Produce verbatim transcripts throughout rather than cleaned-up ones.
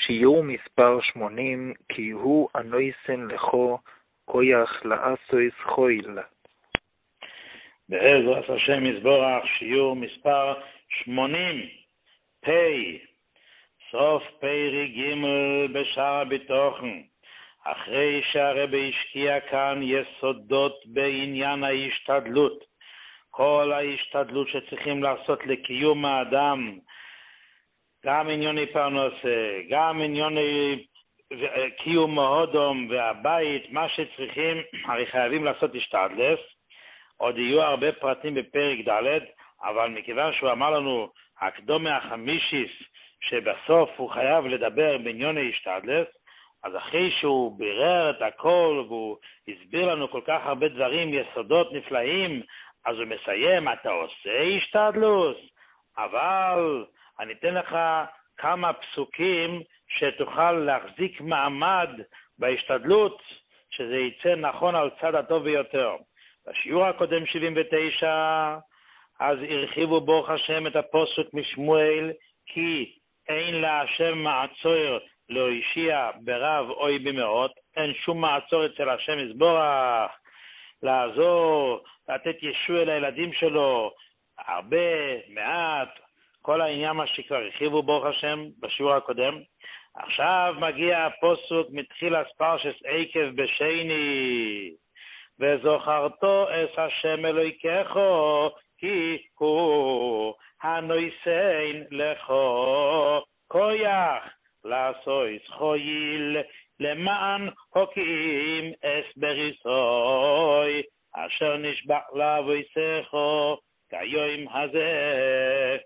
שיעור מספר שמונים, כי הוא אנויסן לכו כויח לאסויס חויל. בעזרת השם יזבורך, שיעור מספר שמונים, פי, סוף פרי ג' בשער הביטוחן. אחרי שהרבי השקיע כאן יסודות בעניין ההשתדלות, כל ההשתדלות שצריכים לעשות לקיום האדם, גם ענייני פרנסה, גם ענייני קיום ההודום והבית, מה שצריכים, הרי חייבים לעשות השתדלס. עוד יהיו הרבה פרטים בפרק ד', אבל מכיוון שהוא אמר לנו הקדומה החמישיס, שבסוף הוא חייב לדבר בענייני השתדלס, אז אחרי שהוא בירר את הכל והוא הסביר לנו כל כך הרבה דברים, יסודות נפלאים, אז הוא מסיים, אתה עושה השתדלוס, אבל אני אתן לך כמה פסוקים שתוכל להחזיק מעמד בהשתדלות, שזה יצא נכון על צד הטוב ביותר. בשיעור הקודם שבעים ותשע, אז הרחיבו ברוך השם את הפסוק משמואל, כי אין להשם מעצור לא השיע ברב אוי במאות, אין שום מעצור אצל השם יזבורך לעזור, לתת ישוע לילדים שלו, הרבה, מעט, כל העניין מה שכבר הרחיבו ברוך השם בשיעור הקודם. עכשיו מגיע הפסוק מתחיל פרשת עקב בשני, וזוכרתו את השם אלוהיכך כי הוא הנויסן לכו כויח לעשות חויל למען הוקים אס בריסוי אשר נשבע לאבויסךו כיום הזה.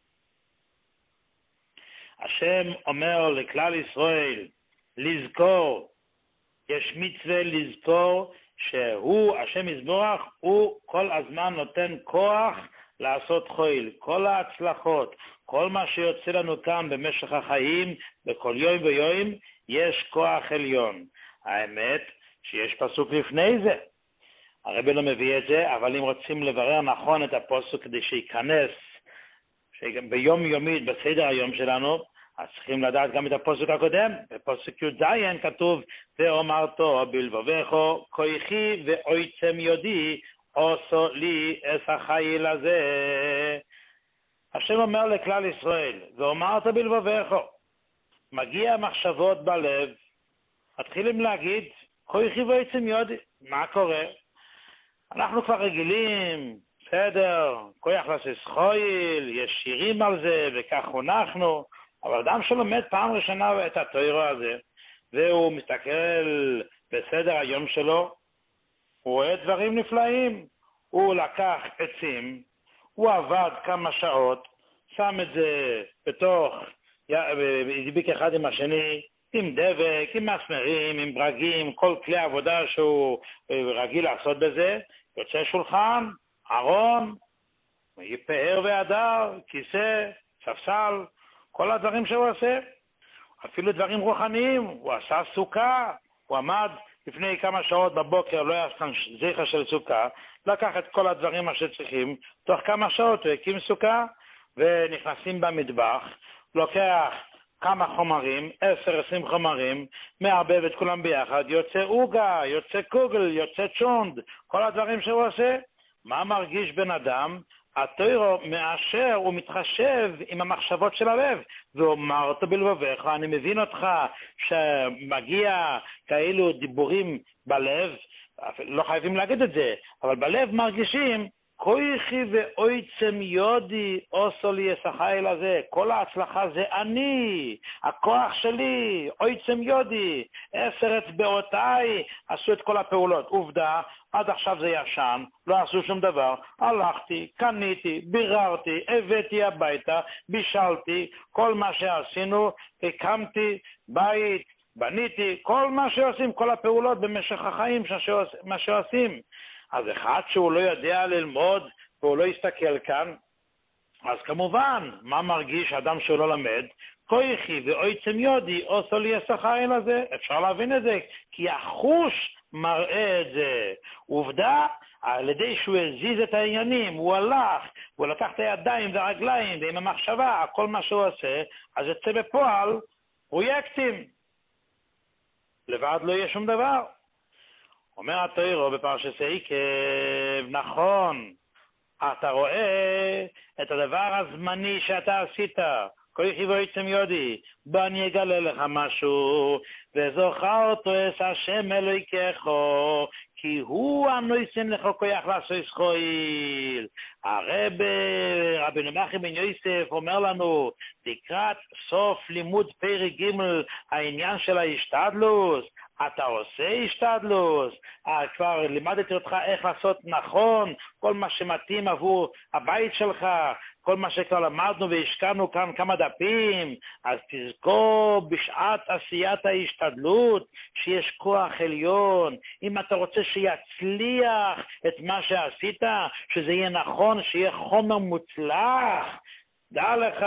השם אומר לכלל ישראל לזכור, יש מצווה לזכור שהוא, השם יזבורך, הוא כל הזמן נותן כוח לעשות חויל. כל ההצלחות, כל מה שיוצא לנו כאן במשך החיים, בכל יום ויום, יש כוח עליון. האמת שיש פסוק לפני זה. הרבי לא מביא את זה, אבל אם רוצים לברר נכון את הפסוק כדי שיכנס ביום יומית בסדר היום שלנו, אז צריכים לדעת גם את הפסוק הקודם. בפסוק י"ז כתוב, ואומרתו בלבבך כוחי ועוצם ידי עשו לי את החיל הזה. השם אומר לכלל ישראל, ואומרת בלבבך, מגיע מחשבות בלב, מתחילים להגיד כוחי ועוצם ידי. מה קורה? אנחנו כבר רגילים, בסדר, כוח לעשות חויל, יש שירים על זה וכך חונכנו, אבל אדם שלומד פעם ראשונה את התורה הזה, והוא מסתכל בסדר היום שלו, הוא רואה דברים נפלאים. הוא לקח עצים, הוא עבד כמה שעות, שם את זה בתוך, הדביק אחד עם השני, עם דבק, עם מסמרים, עם ברגים, כל כלי עבודה שהוא רגיל לעשות בזה, יוצא שולחן, ארון, פאר והדר, כיסא, ספסל, כל הדברים שהוא עושה, אפילו דברים רוחניים, הוא עשה סוכה, הוא עמד לפני כמה שעות בבוקר, לא היה זכר של סוכה, לקח את כל הדברים שצריכים, תוך כמה שעות הוא הקים סוכה, ונכנסים במטבח, לוקח כמה חומרים, עשר, עשרים חומרים, מערבב את כולם ביחד, יוצא אוגה, יוצא קוגל, יוצא צ'ונד, כל הדברים שהוא עושה. מה מרגיש בן אדם? התורה מאשר ומתחשב עם המחשבות של הלב, ואומרת בלבבך, אני מבין אותך שמגיע כאלו דיבורים בלב, לא חייבים להגיד את זה, אבל בלב מרגישים, כוחי ועוצם ידי עשו לי את החיל הזה, כל ההצלחה זה אני, הכוח שלי, עוצם ידי, עשר אצבעותיי עשו את כל הפעולות. עובדה, עד עכשיו זה ישן, לא עשו שום דבר, הלכתי, קניתי, ביררתי, הבאתי הביתה, בישלתי, כל מה שעשינו, הקמתי בית, בניתי, כל מה שעושים, כל הפעולות במשך החיים מה שעושים. אז אחד שהוא לא יודע ללמוד והוא לא יסתכל כאן, אז כמובן, מה מרגיש אדם שהוא לא למד? כוחי ועוצם ידי עשו לי את החיל הזה. אפשר להבין את זה, כי החוש מראה את זה. עובדה, על ידי שהוא הזיז את העניינים, הוא הלך, הוא לקח את הידיים והרגליים ועם המחשבה, כל מה שהוא עושה, אז יצא בפועל פרויקטים. לבד לא יהיה שום דבר. אומר התורה בפרשת עקב, נכון, אתה רואה את הדבר הזמני שאתה עשית, כוחי ועצם יודי, בוא אני אגלה לך משהו, וזוכר אותו את השם אלוהיכך, כי הוא הנויסן לך כוח לעשות חויל. הרב רבנו מנחם בן יוסף אומר לנו, לקראת סוף לימוד פרק ג' העניין של ההשתדלות, אתה עושה השתדלות, כבר לימדתי אותך איך לעשות נכון, כל מה שמתאים עבור הבית שלך, כל מה שכבר למדנו והשקענו כאן כמה דפים, אז תזכור בשעת עשיית ההשתדלות שיש כוח עליון. אם אתה רוצה שיצליח את מה שעשית, שזה יהיה נכון, שיהיה חומר מוצלח, דע לך,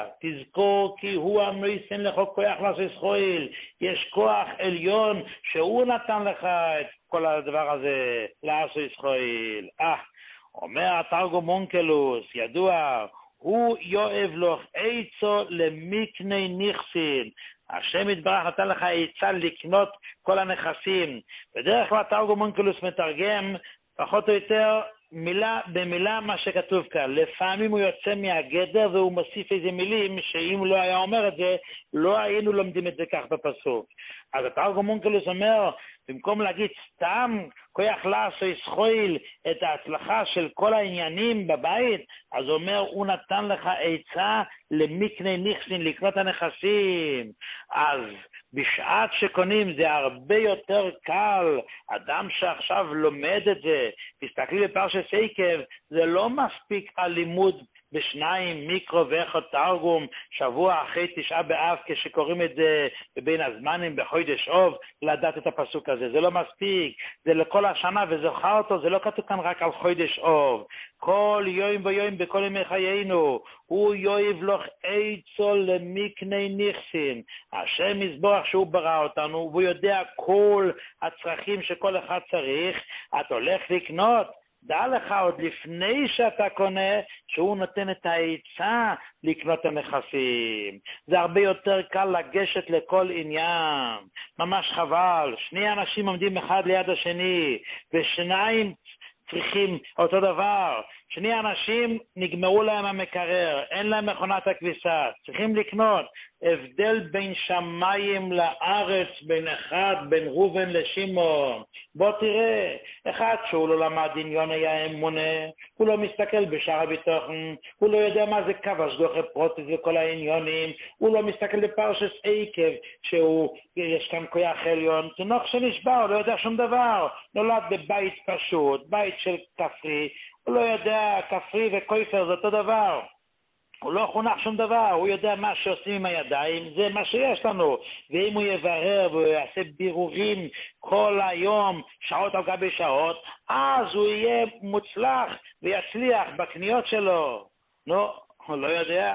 תזכור כי הוא הנויסן לך כוח לעשות חויל. יש כוח עליון שהוא נתן לך את כל הדבר הזה לעשות חויל. אה, אומר התרגום אונקלוס, ידוע, הוא יואב לך עצו למקנה נכסין. השם יתברך נתן לך עצה לקנות כל הנכסים. בדרך כלל התרגום אונקלוס מתרגם פחות או יותר מילה במילה מה שכתוב כאן. לפעמים הוא יוצא מהגדר והוא מוסיף איזה מילים שאם לא היה אומר את זה, לא היינו לומדים את זה כך בפסוק. אז התרגום אונקלוס אומר, במקום להגיד סתם כוח לעשות חויל את ההצלחה של כל העניינים בבית, אז הוא אומר, הוא נתן לך עצה למקנה נכסין, לקנות הנכסים. אז בשעת שקונים זה הרבה יותר קל. אדם שעכשיו לומד את זה, תסתכלי בפרשת עקב, זה לא מספיק הלימוד בשניים, מיקרו ואחד תרגום, שבוע אחרי תשעה באב, כשקוראים את זה בין הזמנים בחודש אוב, לדעת את הפסוק הזה. זה לא מספיק, זה לכל השנה, וזוכר אותו, זה לא כתוב כאן רק על חודש אוב. כל יום ויום בכל ימי חיינו, הוא יואב לך עצו למקנה נכסין. השם יזבח שהוא ברא אותנו, והוא יודע כל הצרכים שכל אחד צריך. את הולך לקנות, דע לך עוד לפני שאתה קונה, שהוא נותן את העצה לקנות הנכסים. זה הרבה יותר קל לגשת לכל עניין. ממש חבל. שני אנשים עומדים אחד ליד השני, ושניים צריכים אותו דבר. שני אנשים נגמרו להם המקרר, אין להם מכונת הכביסה, צריכים לקנות. הבדל בין שמיים לארץ, בין אחד, בין ראובן לשמעון. בוא תראה, אחד שהוא לא למד עניוני האמונה, הוא לא מסתכל בשער הביטחון, הוא לא יודע מה זה קו השגחה פרוטיס וכל העניונים, הוא לא מסתכל בפרשת עקב, שהוא, יש כאן כוח עליון, תינוק שנשבע, הוא לא יודע שום דבר, נולד בבית פשוט, בית של כפרי, הוא לא יודע, כפרי וכויפר זה אותו דבר. הוא לא חונך שום דבר, הוא יודע מה שעושים עם הידיים, זה מה שיש לנו. ואם הוא יברר והוא יעשה בירורים כל היום, שעות על גבי שעות, אז הוא יהיה מוצלח ויצליח בקניות שלו. נו, הוא לא יודע.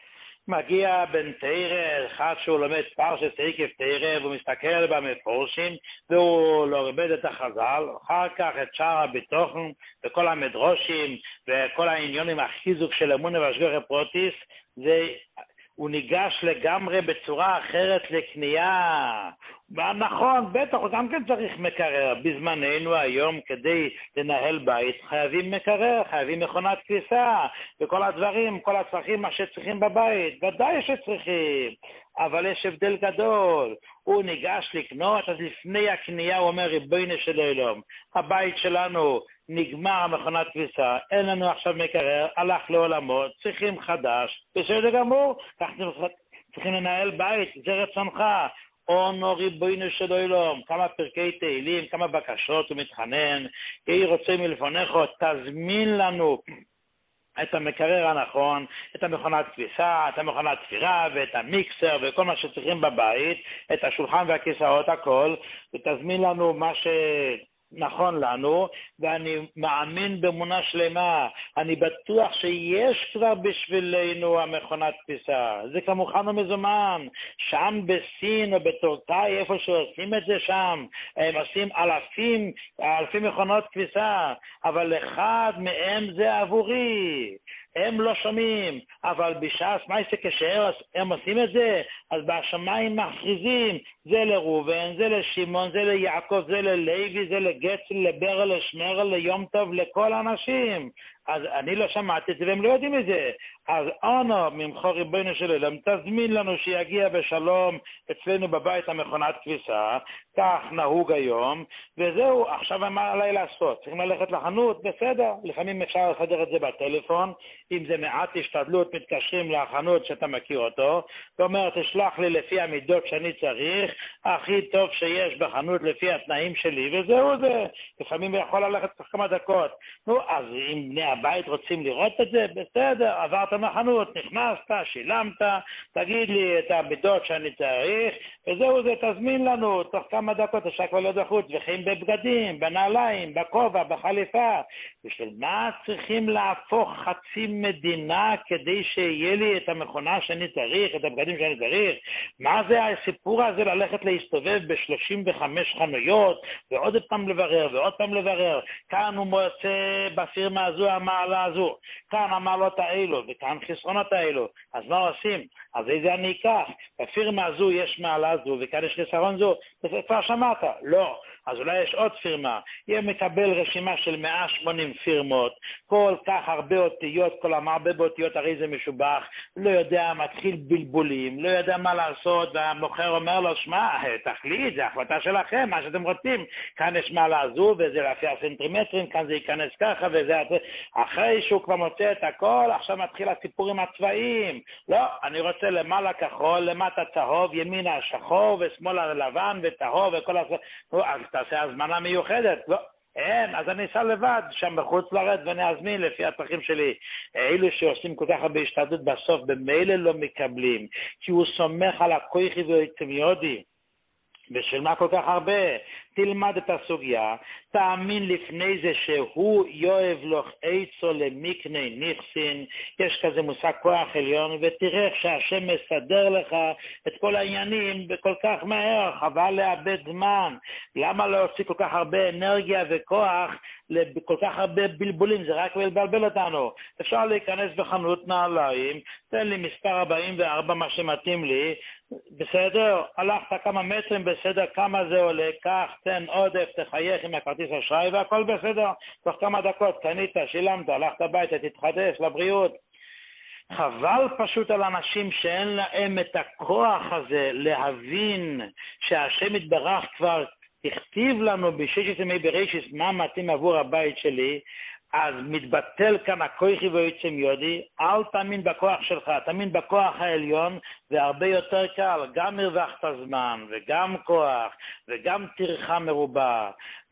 מגיע בן תירא, אחד שהוא לומד פרשת עקב תירא, והוא מסתכל במפורשים, והוא לא לומד את החז"ל, אחר כך את שער הביטחון, וכל המדרושים, וכל העניונים, החיזוק של אמונה והשגחה פרוטיס, זה, הוא ניגש לגמרי בצורה אחרת לקנייה. נכון, בטח, הוא גם כן צריך מקרר. בזמננו היום, כדי לנהל בית, חייבים מקרר, חייבים מכונת כביסה, וכל הדברים, כל הצרכים, מה שצריכים בבית, ודאי שצריכים, אבל יש הבדל גדול. הוא ניגש לקנות, אז לפני הקנייה הוא אומר, ריבונו של עולם, הבית שלנו נגמר המכונת כביסה, אין לנו עכשיו מקרר, הלך לעולמות, צריכים חדש, בסדר גמור, צריכים לנהל בית, זה רצונך. אונו ריבונו של עולם, כמה פרקי תהילים, כמה בקשות הוא מתחנן, יהי רוצה מלפניך, תזמין לנו את המקרר הנכון, את המכונת כביסה, את המכונת תפירה ואת המיקסר וכל מה שצריכים בבית, את השולחן והכיסאות, הכל, ותזמין לנו מה שנכון לנו, ואני מאמין באמונה שלמה, אני בטוח שיש כבר בשבילנו המכונת כביסה, זה כמוכן ומזומן, שם בסין או בטורקיה, איפה שעושים את זה שם, הם עושים אלפים, אלפים מכונות כביסה, אבל אחד מהם זה עבורי. הם לא שומעים, אבל בש"ס, מה יעשה כשהם עושים את זה? אז בשמיים מכריזים, זה לראובן, זה לשמעון, זה ליעקב, זה ללוי, זה לגצל, לברל, לשמרל, ליום טוב, לכל האנשים. אז אני לא שמעתי את זה והם לא יודעים את זה. אז אנו ממך ריבונו של עולם, תזמין לנו שיגיע בשלום אצלנו בבית המכונת כביסה, כך נהוג היום, וזהו, עכשיו מה עליי לעשות? צריכים ללכת לחנות? בסדר, לפעמים אפשר לסדר את זה בטלפון, אם זה מעט השתדלות, מתקשרים לחנות שאתה מכיר אותו, ואומר, תשלח לי לפי המידות שאני צריך, הכי טוב שיש בחנות לפי התנאים שלי, וזהו זה. לפעמים יכול ללכת תוך כמה דקות. נו, אז אם בני הבית רוצים לראות את זה, בסדר, עברת מהחנות, נכנסת, שילמת, תגיד לי את המידות שאני צריך, וזהו זה, תזמין לנו, תוך כמה דקות אפשר כבר להיות בחוץ, וכן בבגדים, בנעליים, בכובע, בחליפה. בשביל מה צריכים להפוך חצי מדינה כדי שיהיה לי את המכונה שאני צריך, את הבגדים שאני צריך? מה זה הסיפור הזה ללכת להסתובב ב-שלושים וחמש חנויות, ועוד פעם לברר, ועוד פעם לברר? כאן הוא מוצא בפירמה הזו המעלה הזו, כאן המעלות האלו, וכאן חסרונות האלו. אז מה עושים? אז איזה אני אקח? בפירמה הזו יש מעלה זו, וכאן יש חסרון זו. זה כבר שמעת? לא. אז אולי יש עוד פירמה. יהיה מקבל רשימה של מאה ושמונים פירמות, כל כך הרבה אותיות, כל המרבה באותיות, הרי זה משובח, לא יודע, מתחיל בלבולים, לא יודע מה לעשות, והמוכר אומר לו, שמע, תחליט, זה החלטה שלכם, מה שאתם רוצים. כאן יש מעלה זו, וזה לפי הסנטימטרים, כאן זה ייכנס ככה, וזה... אחרי שהוא כבר מוצא את הכל, עכשיו מתחיל הסיפורים הצבאיים. לא, אני רוצה למעלה כחול, למטה צהוב, ימינה שחור, ושמאלה לבן, וטהוב, וכל הסוף. אז תעשה הזמנה מיוחדת. לא, אין, אז אני אסע לבד, שם בחוץ לרד, ואני אזמין לפי הצרכים שלי. אילו שעושים כל כך הרבה השתדלות בסוף, במילא לא מקבלים, כי הוא סומך על הכוחי והעצמיודי. בשביל מה כל כך הרבה? תלמד את הסוגיה, תאמין לפני זה שהוא יואב לך עצו למקני נכסין, יש כזה מושג כוח עליון, ותראה איך שהשם מסדר לך את כל העניינים בכל כך מהר, חבל לאבד זמן. למה לא עושים כל כך הרבה אנרגיה וכוח בכל כך הרבה בלבולים? זה רק לבלבל אותנו. אפשר להיכנס בחנות נעליים, תן לי מספר ארבעים וארבע מה שמתאים לי, בסדר, הלכת כמה מטרים, בסדר, כמה זה עולה, כך, תן עודף, תחייך עם הכרטיס אשראי והכל בסדר, תוך כמה דקות, קנית, שילמת, הלכת הביתה, תתחדש, לבריאות. חבל פשוט על אנשים שאין להם את הכוח הזה להבין שהשם יתברך כבר הכתיב לנו בששת ימי בראשית מה מתאים עבור הבית שלי, אז מתבטל כאן הכוחי והעצמיודי. אל תאמין בכוח שלך, תאמין בכוח העליון, והרבה יותר קל, גם הרווחת זמן, וגם כוח, וגם טרחה מרובה,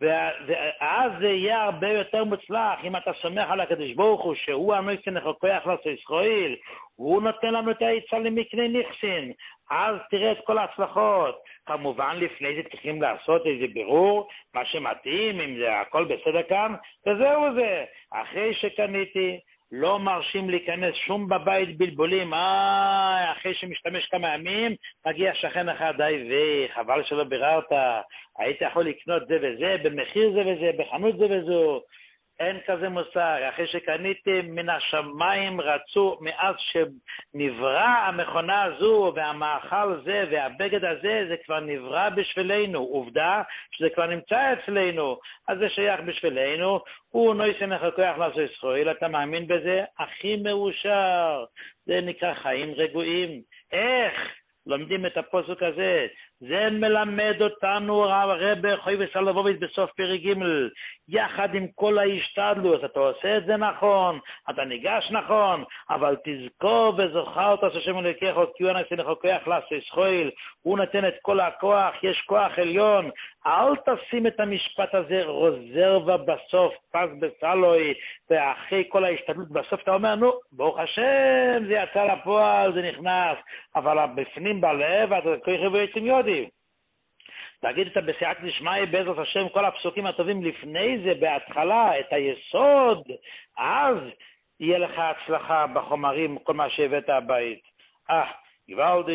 ואז זה יהיה הרבה יותר מוצלח. אם אתה סומך על הקדוש ברוך הוא, שהוא הנושא כוח לעשות ישראל, הוא נותן לנו את העצה למקנה נכסין, אז תראה את כל ההצלחות. כמובן לפני זה צריכים לעשות איזה בירור, מה שמתאים, אם זה הכל בסדר כאן, וזהו זה. אחרי שקניתי, לא מרשים להיכנס שום בבית בלבולים, אה, אחרי שמשתמש כמה ימים, מגיע שכן אחד, די וחבל שלא ביררת, היית יכול לקנות זה וזה, במחיר זה וזה, בחנות זה וזו. אין כזה מושג. אחרי שקניתם מן השמיים רצו, מאז שנברא המכונה הזו והמאכל זה והבגד הזה, זה כבר נברא בשבילנו. עובדה שזה כבר נמצא אצלנו, אז זה שייך בשבילנו. הוא נויסן לך כוח לעשות ישראל, אתה מאמין בזה? הכי מאושר. זה נקרא חיים רגועים. איך? לומדים את הפסוק הזה. זה מלמד אותנו הרב חובב סולובייץ בסוף פרק ג', יחד עם כל ההשתדלות. אתה עושה את זה נכון, אתה ניגש נכון, אבל תזכור וזוכר אותו שהשם אלוקיך, כי הוא נותן לך כוח לעשות ישראל, הוא נותן את כל הכוח, יש כוח עליון. אל תשים את המשפט הזה רזרבה בסוף, פס בסלוי, ואחרי כל ההשתדלות בסוף אתה אומר, נו, ברוך השם, זה יצא לפועל, זה נכנס, אבל בפנים בלב, אתה כוח והעצמיודי. תגיד את בסייעתא דשמיא בעזרת השם, כל הפסוקים הטובים לפני זה, בהתחלה, את היסוד, אז יהיה לך הצלחה בחומרים, כל מה שהבאת הבית. אה,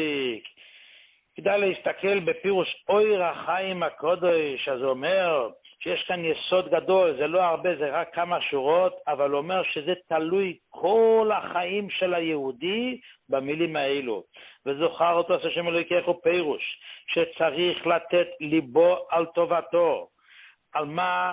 גוואלדיק. כדאי להסתכל בפירוש אור החיים הקודש, אז הוא אומר, שיש כאן יסוד גדול, זה לא הרבה, זה רק כמה שורות, אבל הוא אומר שזה תלוי כל החיים של היהודי במילים האלו. וזוכר אותו עשה שם אלוהיכך הוא פירוש, שצריך לתת ליבו על טובתו, על מה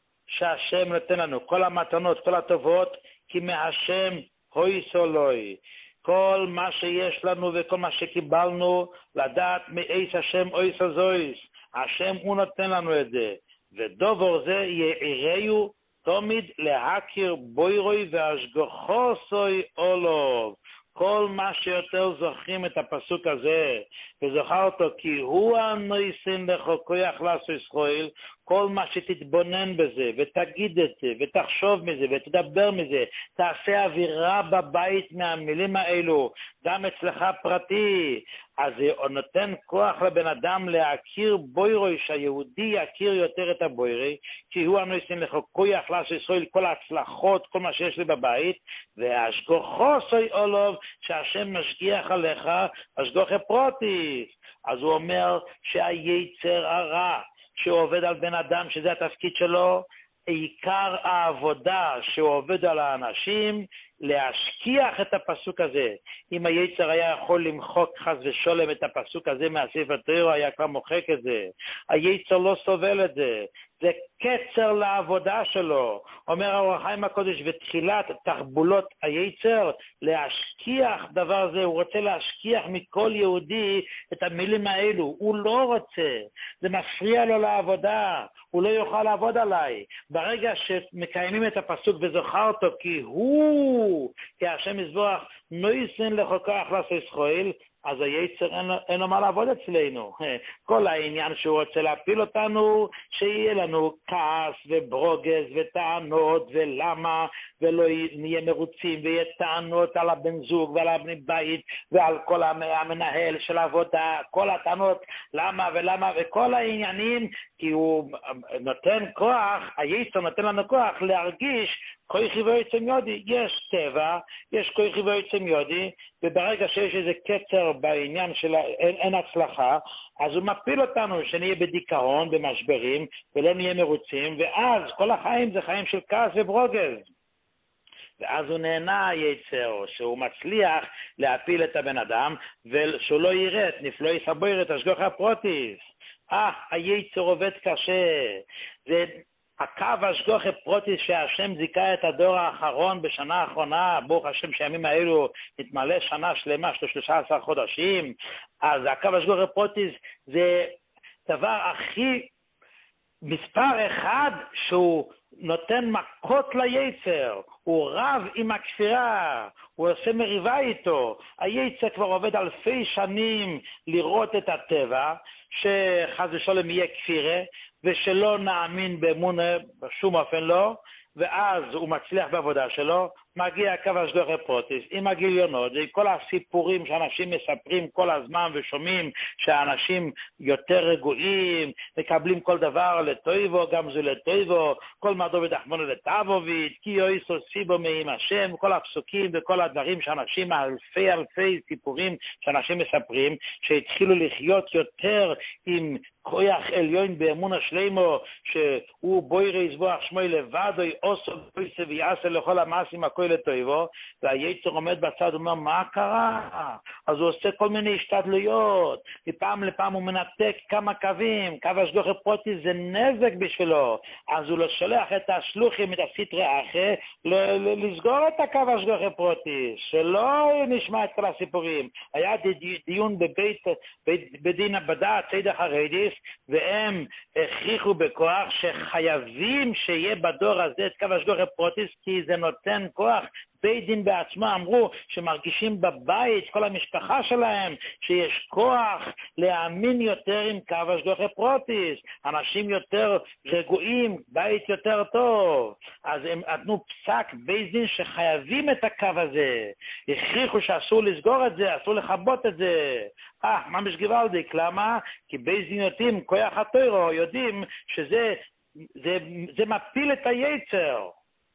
שהשם נותן לנו, כל המתנות, כל הטובות, כי מהשם הוי סולוי. כל מה שיש לנו וכל מה שקיבלנו, לדעת מאיס השם אוי סזויס. השם הוא נותן לנו את זה. ודובר זה יעירהו תמיד להכיר בוירוי והשגוחו סוי אולוב. כל מה שיותר זוכרים את הפסוק הזה, וזוכר אותו, כי הוא הנויסין לחוקויח לעשו ישראל, כל מה שתתבונן בזה, ותגיד את זה, ותחשוב מזה, ותדבר מזה, תעשה אווירה בבית מהמילים האלו, גם אצלך פרטי, אז זה נותן כוח לבן אדם להכיר בוירוי, שהיהודי יכיר יותר את הבוירי, כי הוא הנויסין לחוקויח לעשו ישראל, כל ההצלחות, כל מה שיש לי בבית, והשגוחו סוי אולוב, שהשם משגיח עליך, השגוחי פרוטיס. אז הוא אומר שהיצר הרע שעובד על בן אדם, שזה התפקיד שלו, עיקר העבודה שהוא עובד על האנשים, להשכיח את הפסוק הזה. אם היצר היה יכול למחוק חס ושולם את הפסוק הזה מהספר תורה, היה כבר מוחק את זה. היצר לא סובל את זה. זה קצר לעבודה שלו. אומר האור החיים הקודש, ותחילת תחבולות היצר, להשכיח דבר זה. הוא רוצה להשכיח מכל יהודי את המילים האלו. הוא לא רוצה. זה מפריע לו לעבודה. הוא לא יוכל לעבוד עליי. ברגע שמקיימים את הפסוק וזוכר אותו, כי הוא, כי השם יזבח, נויסן לחוקח לעשו ישראל, אז היצר אין, אין לו מה לעבוד אצלנו. כל העניין שהוא רוצה להפיל אותנו, שיהיה לנו כעס וברוגז וטענות ולמה, ולא נהיה מרוצים, ויהיה טענות על הבן זוג ועל הבני בית, ועל כל המנהל של העבודה, כל הטענות, למה ולמה, וכל העניינים, כי הוא נותן כוח, היצר נותן לנו כוח להרגיש, כוחי ועצם יודי, יש טבע, יש כוחי ועצם יודי, וברגע שיש איזה קצר בעניין של אין, אין הצלחה, אז הוא מפיל אותנו שנהיה בדיכאון, במשברים, ולא נהיה מרוצים, ואז כל החיים זה חיים של כעס וברוגז. ואז הוא נהנה היצר, שהוא מצליח להפיל את הבן אדם, ושהוא לא ירד, נפלא יסבור את השגוח הפרוטיס. אה, היצר עובד קשה. זה הקו השגוח הפרוטיס שהשם זיכה את הדור האחרון בשנה האחרונה, ברוך השם שימים האלו נתמלא שנה שלמה, שלושה עשר חודשים, אז הקו השגוח הפרוטיס זה דבר הכי מספר אחד שהוא נותן מכות ליצר, הוא רב עם הכפירה, הוא עושה מריבה איתו. היצר כבר עובד אלפי שנים לראות את הטבע, שחס ושלום יהיה כפירה, ושלא נאמין באמונה בשום אופן לא, ואז הוא מצליח בעבודה שלו, מגיע קו השגוח הפרוטיס, עם הגיליונות, עם כל הסיפורים שאנשים מספרים כל הזמן ושומעים שהאנשים יותר רגועים, מקבלים כל דבר לטויבו, גם זו לטויבו, כל מדור ודחמונו לטבובית, כי יויסו סיבו מעם השם, כל הפסוקים וכל הדברים שאנשים, אלפי אלפי סיפורים שאנשים מספרים, שהתחילו לחיות יותר עם כוח עליון באמון השלימו, שהוא בוירי יזבוח שמוי לבדו, אוסו בויסה ויעשה לכל המעשים הכל לטויבו, והיצר עומד בצד ואומר, מה קרה? אז הוא עושה כל מיני השתדלויות, מפעם לפעם הוא מנתק כמה קווים, קו השגוח הפרוטיס זה נזק בשבילו, אז הוא לא שולח את השלוחים, את הסטרי אחרי, לסגור את הקו השגוח הפרוטיס, שלא נשמע את כל הסיפורים. היה דיון בבית, בית, בדין הבדעת, צייד החרדיס, והם הכריחו בכוח שחייבים שיהיה בדור הזה את קו השגוח הפרוטיס, כי זה נותן כוח. בית דין בעצמם אמרו שמרגישים בבית, כל המשפחה שלהם, שיש כוח להאמין יותר עם קו השגוח הפרוטיס, אנשים יותר רגועים, בית יותר טוב. אז הם נתנו פסק בית דין שחייבים את הקו הזה, הכריחו שאסור לסגור את זה, אסור לחבות את זה. אה, מה משגוואלדיק? למה? כי בית דין יודעים, כוח התורה יודעים שזה זה, זה מפיל את היצר.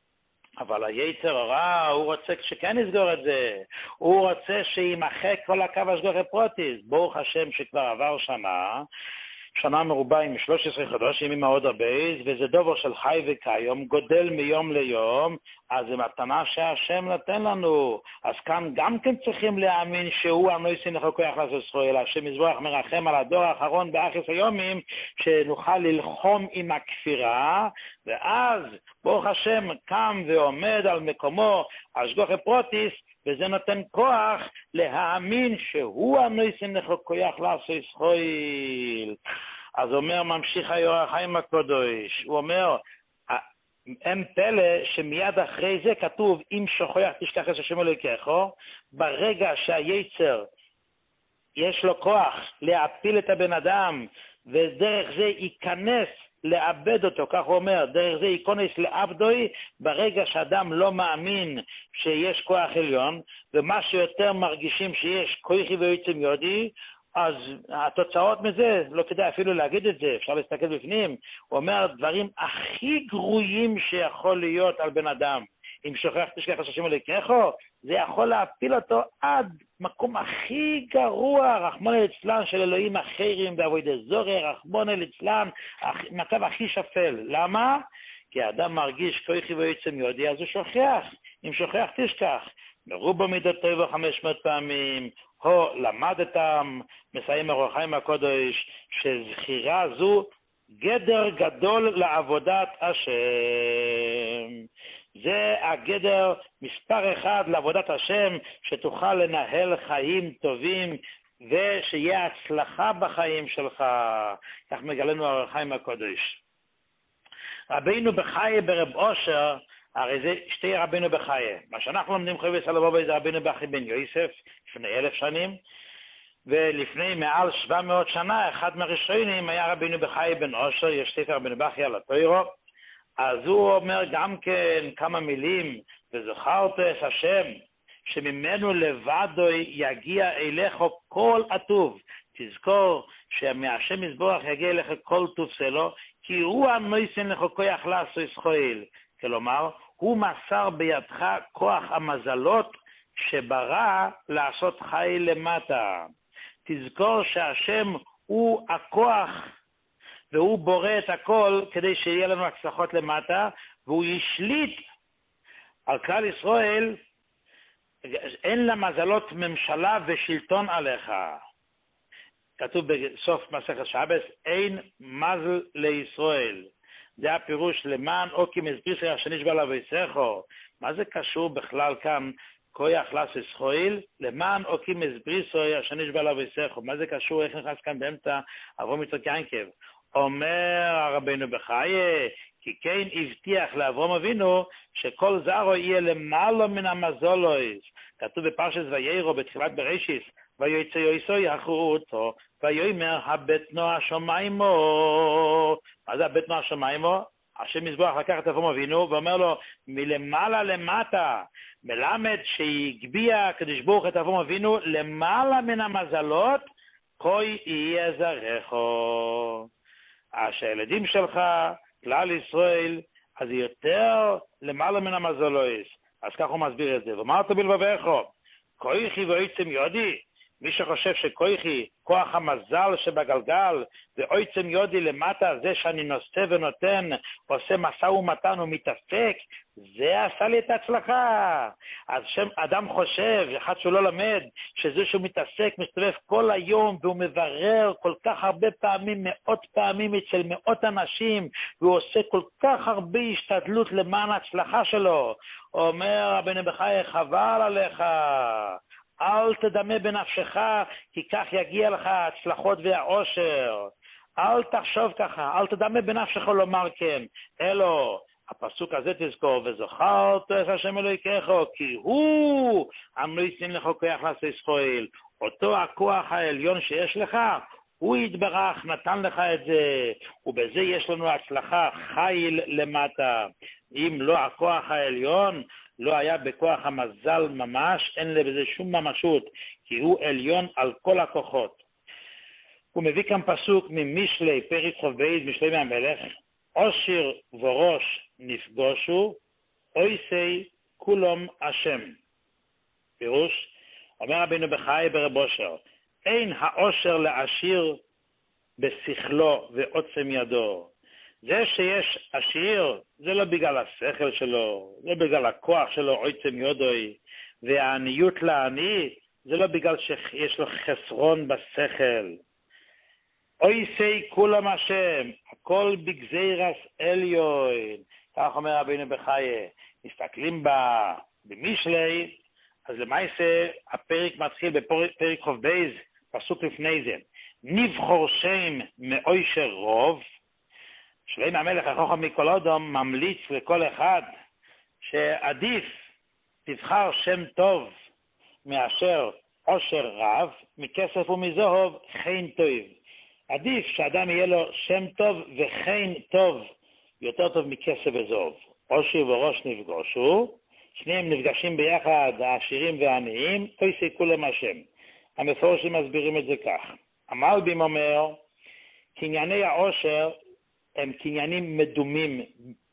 אבל היצר הרע, הוא רוצה שכן נסגור את זה. הוא רוצה שימחק כל הקו השגוח הפרוטיס. ברוך השם שכבר עבר שנה, שנה מרובה עם שלוש עשרה חודשים עם העוד הבייס, וזה דובר של חי וקיים, גודל מיום ליום, אז זה מתנה שהשם נתן לנו. אז כאן גם כן צריכים להאמין שהוא הנויסין לך כוח לעשות ישראל, השם יזבח מרחם על הדור האחרון באחרס היומים, שנוכל ללחום עם הכפירה, ואז ברוך השם קם ועומד על מקומו השגוחי פרוטיס, וזה נותן כוח להאמין שהוא הנויסין לך כוח לעשות ישראל. אז אומר ממשיך האור החיים הקדוש, הוא אומר, הם פלא שמיד אחרי זה כתוב, אם שוכח תשכח את השם אלוהיך, ברגע שהיצר יש לו כוח להפיל את הבן אדם, ודרך זה ייכנס לאבד אותו, כך הוא אומר, דרך זה ייכנס לאבדוי, ברגע שאדם לא מאמין שיש כוח עליון, ומה שיותר מרגישים שיש כוחי ויוצם יודי, אז התוצאות מזה, לא כדאי אפילו להגיד את זה, אפשר להסתכל בפנים, הוא אומר דברים הכי גרועים שיכול להיות על בן אדם. אם שוכח תשכח את השם אלוהיך, זה יכול להפיל אותו עד מקום הכי גרוע, רחמנא ליצלן של אלוהים אחרים בעבודת זורע, רחמנא ליצלן, מצב הכי שפל. למה? כי האדם מרגיש כוחי ויוצם יודי, אז הוא שוכח. אם שוכח תשכח. מרובו מידות טוב חמש מאות פעמים, הו למדתם, מסיים האור החיים הקדוש, שזכירה זו גדר גדול לעבודת השם. זה הגדר מספר אחד לעבודת השם, שתוכל לנהל חיים טובים, ושיהיה הצלחה בחיים שלך. כך מגלנו האור החיים הקדוש. רבינו בחיי ברב אושר, הרי זה שתי רבינו בחיי. מה שאנחנו לומדים חייבי סלובובי זה רבינו בחי בן יוסף, לפני אלף שנים, ולפני מעל שבע מאות שנה, אחד מהראשונים היה רבינו בחי בן אושר, יש ספר רבינו בחי על התוירו, אז הוא אומר גם כן כמה מילים, וזכרת את השם, שממנו לבדו יגיע אליך כל הטוב. תזכור שמהשם יזבח יגיע אליך כל טוב שלו, כי הוא הנויסן לך כוח לעשות ישראל. כלומר, הוא מסר בידך כוח המזלות שברא לעשות חי למטה. תזכור שהשם הוא הכוח, והוא בורא את הכל כדי שיהיה לנו הצלחות למטה, והוא ישליט על כלל ישראל, אין למזלות ממשלה ושלטון עליך. כתוב בסוף מסכת שבס, אין מזל לישראל. זה הפירוש למען אוקי מזבריסי השניש בלה ויסכו. מה זה קשור בכלל כאן, כוח לעשות ישראל? למען אוקי מזבריסי השניש בלה ויסכו. מה זה קשור? איך נכנס כאן באמצע אברהם יצחק יעקב? אומר הרבינו בחיי, כי כן הבטיח לאברהם אבינו שכל זרעו יהיה למעלה מן המזולויס. כתוב בפרשת ויירו בתחילת בראשיס, ויוצא יוסו יחרו אותו, ויאמר הבטנו השמיימו. מה זה הבטנו השמיימו? השם יזבח לקח את אברהם אבינו ואומר לו, מלמעלה למטה, מלמד שהגביע הקדוש ברוך את אברהם אבינו למעלה מן המזלות, כוי יהיה זרעו. שהילדים שלך, כלל ישראל, אז יותר למעלה מן המזלויס. אז כך הוא מסביר את זה. ואמרת בלבבך, כוחי ועצם יודי, מי שחושב שכוחי, כוח המזל שבגלגל, ועצם יודי למטה, זה שאני נושא ונותן, עושה מסע ומתן ומתעסק, זה עשה לי את ההצלחה. אז אדם חושב, אחד שהוא לא למד, שזה שהוא מתעסק, מסתובב כל היום, והוא מברר כל כך הרבה פעמים, מאות פעמים אצל מאות אנשים, והוא עושה כל כך הרבה השתדלות למען ההצלחה שלו. אומר רבינו בחיי, חבל עליך, אל תדמה בנפשך, כי כך יגיע לך ההצלחות והעושר. אל תחשוב ככה, אל תדמה בנפשך לומר כן. אלו, הפסוק הזה תזכור, וזכרת את השם אלוהיך, כי הוא הנויסין לך כוח לעשות ישראל. אותו הכוח העליון שיש לך, הוא יתברך, נתן לך את זה, ובזה יש לנו הצלחה חיל למטה. אם לא הכוח העליון, לא היה בכוח המזל ממש, אין לזה שום ממשות, כי הוא עליון על כל הכוחות. הוא מביא כאן פסוק ממשלי, פרק חובייד, משלי מהמלך, עושר וראש נפגושו, אויסי כולם השם. פירוש, אומר רבינו בחיי ברב אושר, אין העושר לעשיר בשכלו ועוצם ידו. זה שיש עשיר, זה לא בגלל השכל שלו, זה בגלל הכוח שלו, עוצם ידוי, והעניות לעני, זה לא בגלל שיש לו חסרון בשכל. אוי סי כולם השם, הכל בגזירס עליון, כך אומר רבינו בחיי. מסתכלים במשלי, אז למעשה הפרק מתחיל בפרק חוב בייז, פסוק לפני זה. נבחור שם מאושר רוב, שלמה המלך החכם מכל אדם ממליץ לכל אחד שעדיף תבחר שם טוב מאשר עושר רב, מכסף ומזהב חן טוב. עדיף שאדם יהיה לו שם טוב וחן טוב, יותר טוב מכסף וזהב. עושר וראש נפגשו, שניהם נפגשים ביחד, העשירים והעניים, אוי סי כולם השם. המפורשים מסבירים את זה כך. המלבים אומר, קנייני העושר הם קניינים מדומים.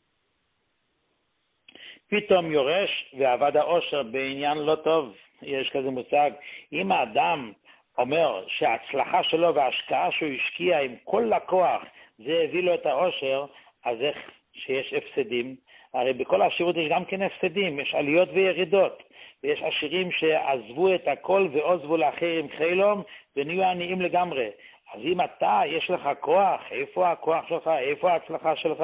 פתאום יורש ועבד העושר בעניין לא טוב. יש כזה מושג. אם האדם אומר שההצלחה שלו וההשקעה שהוא השקיע עם כל לקוח, זה הביא לו את העושר, אז איך שיש הפסדים? הרי בכל העשירות יש גם כן הפסדים, יש עליות וירידות. ויש עשירים שעזבו את הכל ועוזבו לאחרים חילום ונהיו עניים לגמרי. אז אם אתה, יש לך כוח, איפה הכוח שלך, איפה ההצלחה שלך?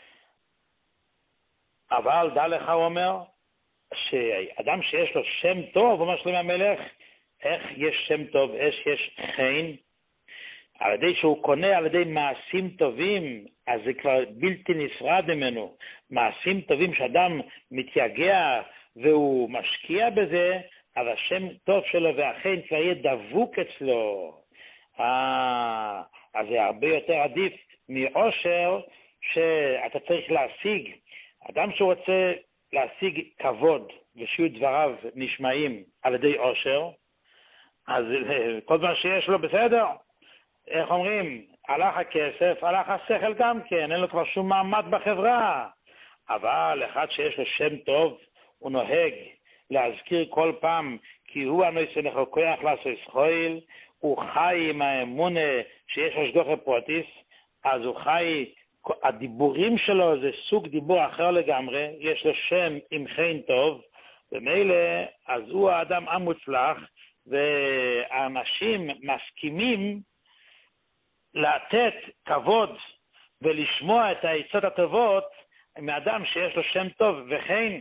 אבל דע לך, הוא אומר, שאדם שיש לו שם טוב, אומר שלמה המלך, איך יש שם טוב, איך יש חן? על ידי שהוא קונה על ידי מעשים טובים, אז זה כבר בלתי נפרד ממנו. מעשים טובים שאדם מתייגע והוא משקיע בזה, אז השם טוב שלו והחן כבר יהיה דבוק אצלו. אה, אז זה הרבה יותר עדיף מעושר שאתה צריך להשיג. אדם שרוצה להשיג כבוד ושיהיו דבריו נשמעים על ידי עושר, אז כל מה שיש לו בסדר. איך אומרים? הלך הכסף, הלך השכל גם כן, אין לו כבר שום מעמד בחברה. אבל אחד שיש לו שם טוב, הוא נוהג להזכיר כל פעם כי הוא הנושא כוח לעשות סחויל, הוא חי עם האמונה שיש השגחה פרוטיס, אז הוא חי, הדיבורים שלו זה סוג דיבור אחר לגמרי, יש לו שם עם חן טוב, ומילא אז הוא האדם המוצלח, והאנשים מסכימים לתת כבוד ולשמוע את העצות הטובות מאדם שיש לו שם טוב, וכן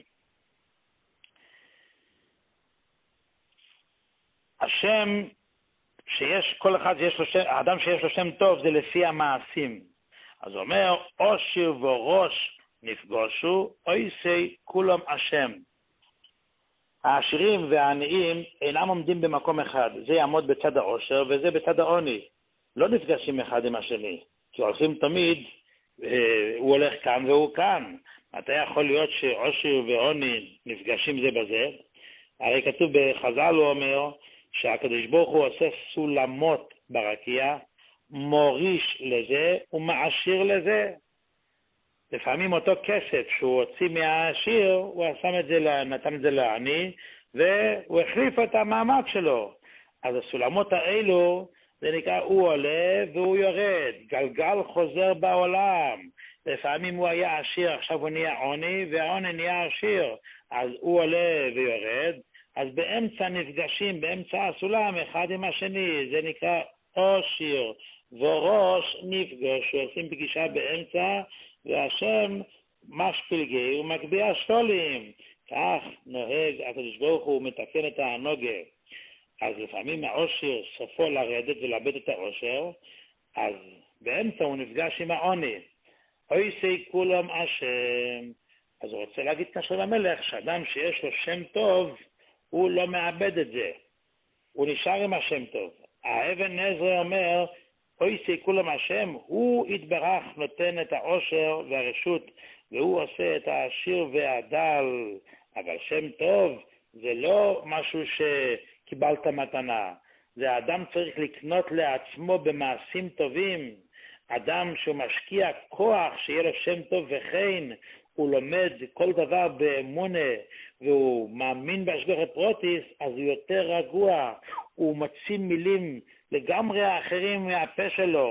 השם שיש, כל אחד שיש לו שם, האדם שיש לו שם טוב זה לפי המעשים. אז הוא אומר, עושר וראש נפגשו, אוי סי כולם השם. העשירים והעניים אינם עומדים במקום אחד, זה יעמוד בצד העושר וזה בצד העוני. לא נפגשים אחד עם השני, כי הולכים תמיד, אה, הוא הולך כאן והוא כאן. אתה יכול להיות שעושר ועוני נפגשים זה בזה? הרי כתוב בחז"ל, הוא אומר, שהקדוש ברוך הוא עושה סולמות ברקיע, מוריש לזה ומעשיר לזה. לפעמים אותו כסף שהוא הוציא מהעשיר, הוא שם את זה, נתן את זה לעני, והוא החליף את המעמד שלו. אז הסולמות האלו, זה נקרא, הוא עולה והוא יורד, גלגל חוזר בעולם. לפעמים הוא היה עשיר, עכשיו הוא נהיה עוני, והעוני נהיה עשיר, אז הוא עולה ויורד. אז באמצע נפגשים, באמצע הסולם, אחד עם השני, זה נקרא עושר וראש נפגש, שעושים פגישה באמצע, והשם משפיל גיא ומגביה שתולים. כך נוהג הקדוש ברוך הוא מתקן את הנוגה. אז לפעמים העושר סופו לרדת ולאבד את העושר, אז באמצע הוא נפגש עם העוני. אוי סי כולם השם. אז הוא רוצה להגיד כאשר למלך, שאדם שיש לו שם טוב, הוא לא מאבד את זה. הוא נשאר עם השם טוב. האבן עזרא אומר, אוי סי כולם השם, הוא יתברך נותן את העושר והרשות, והוא עושה את העשיר והדל. אבל שם טוב זה לא משהו שקיבלת מתנה. זה האדם צריך לקנות לעצמו במעשים טובים. אדם שמשקיע כוח שיהיה לו שם טוב וכן, הוא לומד כל דבר באמונה, והוא מאמין בהשגחה פרוטיס, אז הוא יותר רגוע, הוא מוציא מילים לגמרי האחרים מהפה שלו,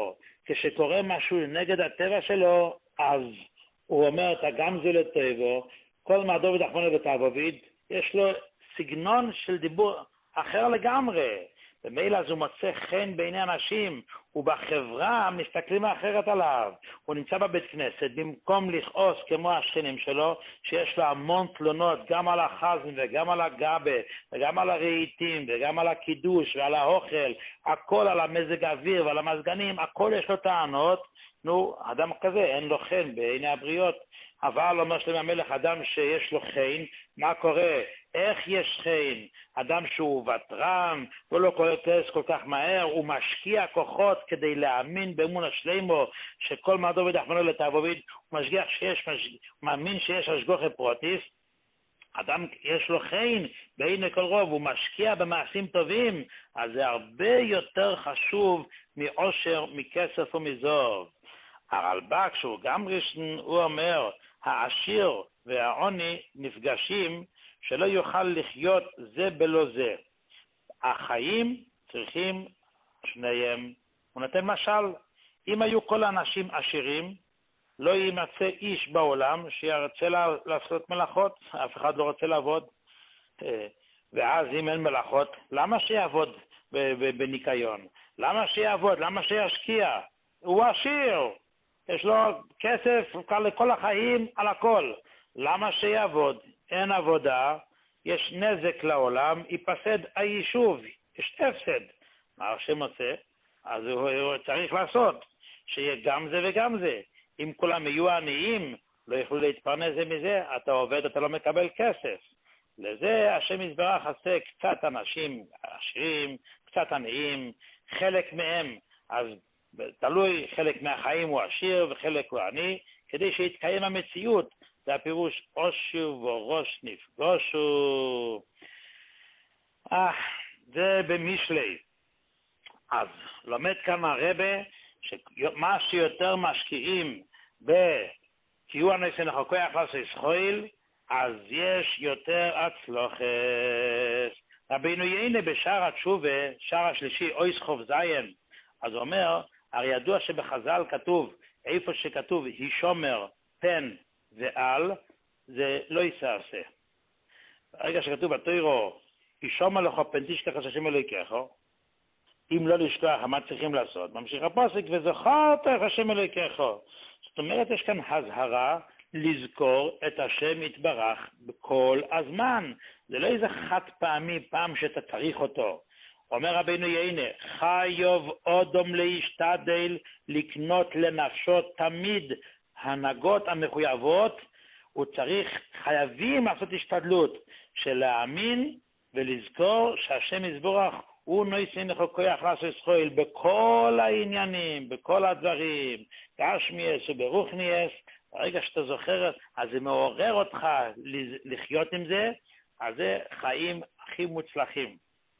כשקורה משהו נגד הטבע שלו, אז הוא אומר את הגמזו לטבעו, כל מה דוד אחמונה ותעבוביד, יש לו סגנון של דיבור אחר לגמרי. במילא אז הוא מוצא חן בעיני אנשים, ובחברה מסתכלים אחרת עליו. הוא נמצא בבית כנסת, במקום לכעוס כמו השכנים שלו, שיש לו המון תלונות, גם על החזן וגם על הגבה, וגם על הרהיטים, וגם על הקידוש ועל האוכל, הכל על המזג האוויר ועל המזגנים, הכל יש לו טענות. נו, אדם כזה אין לו חן בעיני הבריות. אבל אומר שלמה המלך, אדם שיש לו חן, מה קורה? איך יש חן? אדם שהוא ותרן, הוא לא כועס כל כך מהר, הוא משקיע כוחות כדי להאמין באמון השלימו, שכל מה דוד אחמונה לתעבוביד, הוא משגיח שיש, הוא מאמין שיש השגוחי פרוטיס. אדם יש לו חן בעיני כל רוב, הוא משקיע במעשים טובים, אז זה הרבה יותר חשוב מעושר, מכסף ומזוב. הרלב"ג, שהוא גם ראשון, הוא אומר, העשיר והעוני נפגשים שלא יוכל לחיות זה בלא זה. החיים צריכים שניהם. הוא נותן משל, אם היו כל האנשים עשירים, לא יימצא איש בעולם שירצה לעשות מלאכות, אף אחד לא רוצה לעבוד. ואז אם אין מלאכות, למה שיעבוד בניקיון? למה שיעבוד? למה שישקיע? הוא עשיר. יש לו כסף לכל החיים על הכל. למה שיעבוד? אין עבודה, יש נזק לעולם, ייפסד היישוב, יש הפסד. מה השם מוצא? אז הוא, הוא צריך לעשות, שיהיה גם זה וגם זה. אם כולם יהיו עניים, לא יוכלו להתפרנס זה מזה, אתה עובד, אתה לא מקבל כסף. לזה השם יתברך עשה קצת אנשים עשירים, קצת עניים, חלק מהם, אז תלוי, חלק מהחיים הוא עשיר וחלק הוא עני, כדי שיתקיים המציאות. זה הפירוש אושו וראש נפגושו. אה, זה במשלי. אז לומד כאן הרבה שמה שיותר משקיעים בקיוע ניסן לחוקח לעשות סחויל, אז יש יותר הצלוחס. רבינו יינה בשער התשובה, שער השלישי, אויס חוב זיין, אז הוא אומר, הרי ידוע שבחז"ל כתוב, איפה שכתוב הישומר, פן ועל, זה לא יסעשה. ברגע שכתוב בתוירו, הישומר לך פן תשכח השם אלוהיכךו, אם לא לשכוח, מה צריכים לעשות? ממשיך הפסוק, וזכרת איך השם אלוהיכךו. זאת אומרת, יש כאן הזהרה לזכור את השם יתברך בכל הזמן. זה לא איזה חד פעמי, פעם שאתה צריך אותו. אומר רבינו יינה, חיוב אודום להשתדל לקנות לנפשו תמיד הנהגות המחויבות, הוא צריך, חייבים לעשות השתדלות של להאמין ולזכור שהשם יתברך הוא נויסין לחוקח לעשות סחויל בכל העניינים, בכל הדברים, גשמיאס וברוחניאס. ברגע שאתה זוכר, אז זה מעורר אותך לחיות עם זה, אז זה חיים הכי מוצלחים.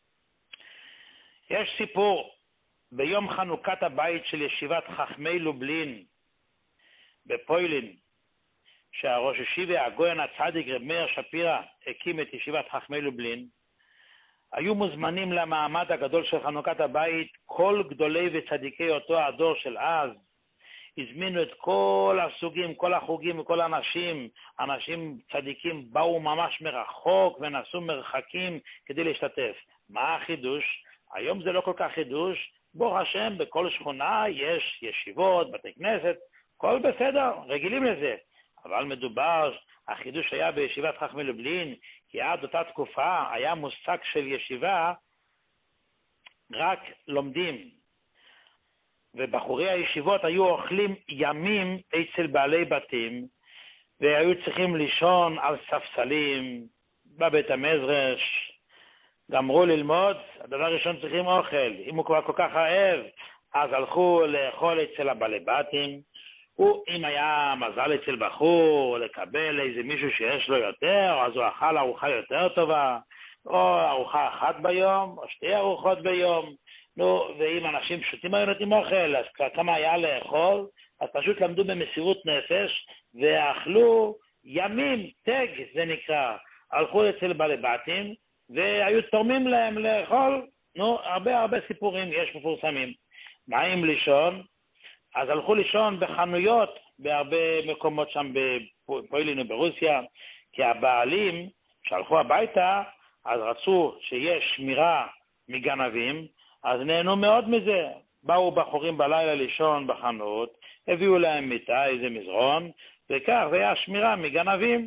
יש סיפור ביום חנוכת הבית של ישיבת חכמי לובלין בפוילין, שהראש ישיבה הגויין הצדיק רב מאיר שפירא הקים את ישיבת חכמי לובלין. היו מוזמנים למעמד הגדול של חנוכת הבית כל גדולי וצדיקי אותו הדור של אז. הזמינו את כל הסוגים, כל החוגים וכל האנשים, אנשים צדיקים באו ממש מרחוק ונסעו מרחקים כדי להשתתף. מה החידוש? היום זה לא כל כך חידוש, ברוך השם בכל שכונה יש ישיבות, בתי כנסת, כל בסדר, רגילים לזה. אבל מדובר, החידוש היה בישיבת חכמי לובלין, כי עד אותה תקופה היה מושג של ישיבה, רק לומדים. ובחורי הישיבות היו אוכלים ימים אצל בעלי בתים, והיו צריכים לישון על ספסלים, בבית המזרש. גמרו ללמוד, הדבר הראשון צריכים אוכל. אם הוא כבר כל כך רעב, אז הלכו לאכול אצל הבעלי בתים. ואם היה מזל אצל בחור לקבל איזה מישהו שיש לו יותר, אז הוא אכל ארוחה יותר טובה, או ארוחה אחת ביום, או שתי ארוחות ביום. נו, ואם אנשים פשוטים היו נותנים אוכל, אז כמה היה לאכול, אז פשוט למדו במסירות נפש, ואכלו ימים, תג זה נקרא, הלכו אצל בעלי בתים, והיו תורמים להם לאכול. נו, הרבה הרבה סיפורים יש מפורסמים. מה עם לישון? אז הלכו לישון בחנויות בהרבה מקומות שם בפולין וברוסיה, כי הבעלים שהלכו הביתה, אז רצו שיש שמירה מגנבים, אז נהנו מאוד מזה. באו בחורים בלילה לישון בחנות, הביאו להם מיטה, איזה מזרון, וכך זה היה שמירה מגנבים.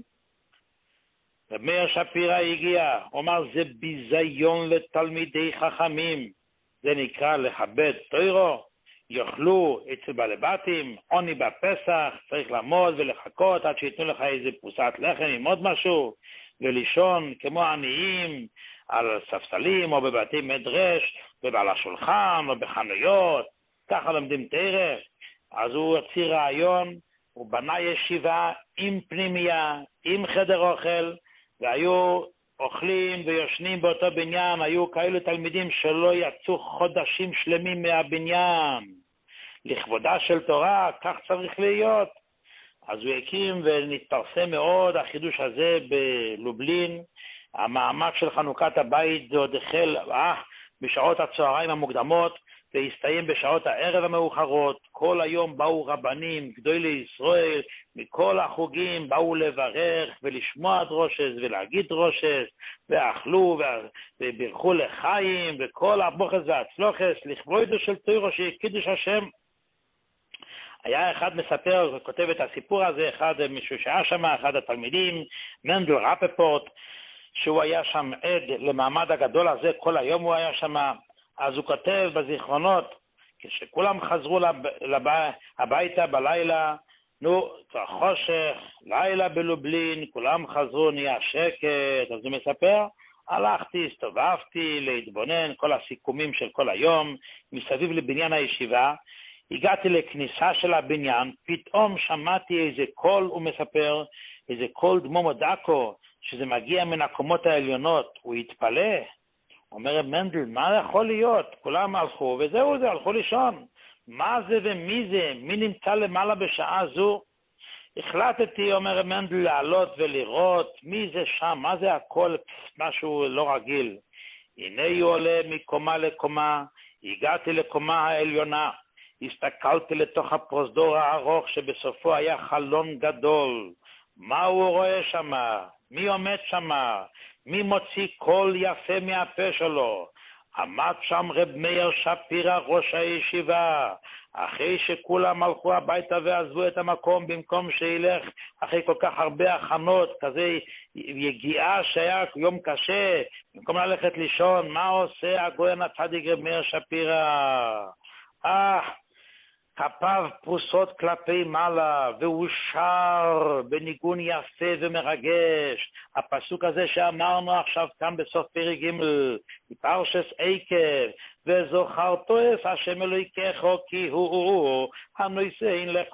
ומאיר שפירא הגיע, הוא אמר, זה ביזיון לתלמידי חכמים, זה נקרא לכבד תוירו, יאכלו אצל בעלי בתים, עוני בפסח, צריך לעמוד ולחכות עד שיתנו לך איזה פרוסת לחם עם עוד משהו, ולישון כמו עניים על ספסלים או בבתי מדרש, ובעל השולחן או בחנויות, ככה לומדים תורה. אז הוא הוציא רעיון, הוא בנה ישיבה עם פנימיה, עם חדר אוכל, והיו אוכלים ויושנים באותו בניין, היו כאלו תלמידים שלא יצאו חודשים שלמים מהבניין. לכבודה של תורה, כך צריך להיות. אז הוא הקים ונתפרסם מאוד החידוש הזה בלובלין. המעמד של חנוכת הבית זה עוד החל אה, בשעות הצהריים המוקדמות, והסתיים בשעות הערב המאוחרות. כל היום באו רבנים, גדולי ישראל, מכל החוגים באו לברך ולשמוע דרושס ולהגיד דרושס, ואכלו וברכו לחיים, וכל הבוכס והצלוחס, לכבודו של תורה שקידוש השם. היה אחד מספר, כותב את הסיפור הזה, אחד מישהו שהיה שם, אחד התלמידים, מנדל רפפורט, שהוא היה שם עד למעמד הגדול הזה, כל היום הוא היה שם. אז הוא כותב בזיכרונות, כשכולם חזרו לב, לב, הביתה בלילה, נו, כבר חושך, לילה בלובלין, כולם חזרו, נהיה שקט. אז הוא מספר, הלכתי, הסתובבתי להתבונן כל הסיכומים של כל היום, מסביב לבניין הישיבה, הגעתי לכניסה של הבניין, פתאום שמעתי איזה קול, הוא מספר, איזה קול דמומו דקו, שזה מגיע מן הקומות העליונות. הוא התפלא, אומר מנדל, מה יכול להיות? כולם הלכו, וזהו זה, הלכו לישון. מה זה ומי זה? מי נמצא למעלה בשעה זו? החלטתי, אומר מנדל, לעלות ולראות מי זה שם, מה זה הכל, משהו לא רגיל. הנה הוא עולה מקומה לקומה, הגעתי לקומה העליונה, הסתכלתי לתוך הפרוזדור הארוך שבסופו היה חלון גדול. מה הוא רואה שם? מי עומד שם? מי מוציא קול יפה מהפה שלו? עמד שם רב מאיר שפירא, ראש הישיבה, אחרי שכולם הלכו הביתה ועזבו את המקום, במקום שילך אחרי כל כך הרבה הכנות, כזה יגיעה שהיה יום קשה, במקום ללכת לישון, מה עושה הגויין הצדיק רב מאיר שפירא? אה, כפיו פרוסות כלפי מעלה, והוא שר בניגון יפה ומרגש. הפסוק הזה שאמרנו עכשיו כאן בסוף פרק ג' בפרשת עקב, וזוכרתו את השם אלוהיכך כי הוא הנושא לך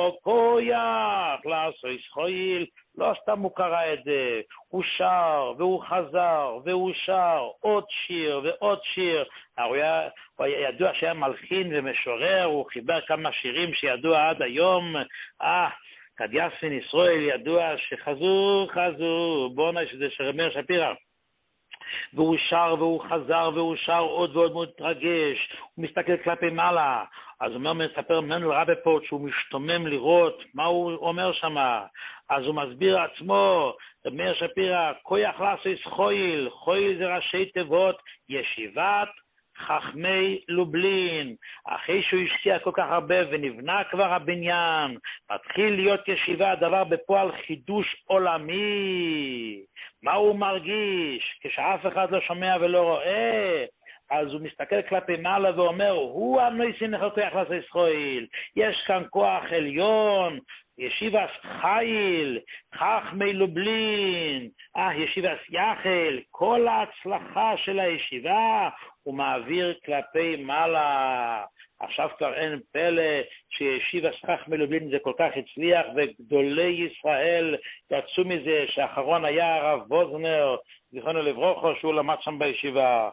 כוח לעשות חיל. לא סתם הוא קרא את זה, הוא שר והוא חזר והוא שר עוד שיר ועוד שיר. הוא היה, הוא היה ידוע שהיה מלחין ומשורר, הוא חיבר כמה שירים שידוע עד היום. אה, קדיאסין ישראל ידוע שחזו חזו, בוא נראה שזה של רב מאיר שפירא. והוא שר והוא חזר והוא שר עוד ועוד מאוד מתרגש, הוא מסתכל כלפי מעלה. אז הוא מספר מנדל רפפורט שהוא משתומם לראות מה הוא אומר שם. אז הוא מסביר עצמו, רב מאיר שפירא, כוח לעשות חיל, חיל זה ראשי תיבות ישיבת חכמי לובלין. אחרי שהוא השקיע כל כך הרבה ונבנה כבר הבניין, מתחיל להיות ישיבה, דבר בפועל חידוש עולמי. מה הוא מרגיש? כשאף אחד לא שומע ולא רואה, אז הוא מסתכל כלפי מעלה ואומר, הוא הנושא לך כוח לעשות חיל. יש כאן כוח עליון, ישיבת חיל, חכמי לובלין, אה, ישיבת יחל, כל ההצלחה של הישיבה הוא מעביר כלפי מעלה. עכשיו כבר אין פלא שישיבת חכמי לובלין זה כל כך הצליח, וגדולי ישראל יצאו מזה, שאחרון היה הרב ווזנר, זיכרונו לברכה, שהוא למד שם בישיבה.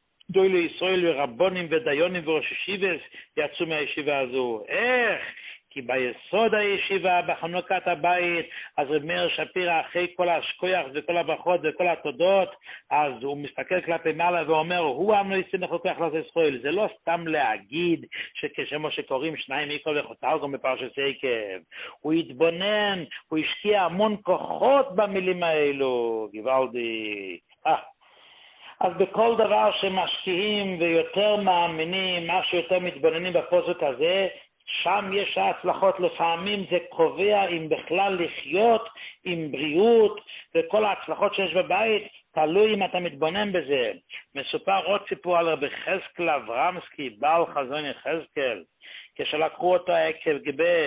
גדולי ישראל ורבונים ודיונים וראש ישיבות יצאו מהישיבה הזו. איך? כי ביסוד הישיבה, בחנוכת הבית, אז רב מאיר שפירא, אחרי כל השכוח וכל הברכות וכל התודות, אז הוא מסתכל כלפי מעלה ואומר, הוא הנויסים לכו כוח לעשות ישראל. זה לא סתם להגיד שכשמו שקוראים שניים מכל וחותלגום בפרשת עקב. הוא התבונן, הוא השקיע המון כוחות במילים האלו, גוואלדי. אה. אז בכל דבר שמשקיעים ויותר מאמינים, מה שיותר מתבוננים בפוסק הזה, שם יש ההצלחות. לפעמים זה קובע אם בכלל לחיות עם בריאות, וכל ההצלחות שיש בבית תלוי אם אתה מתבונן בזה. מסופר עוד סיפור על רבי חזקאל אברמסקי, בעל חזון יחזקאל, כשלקחו אותו עקב גבה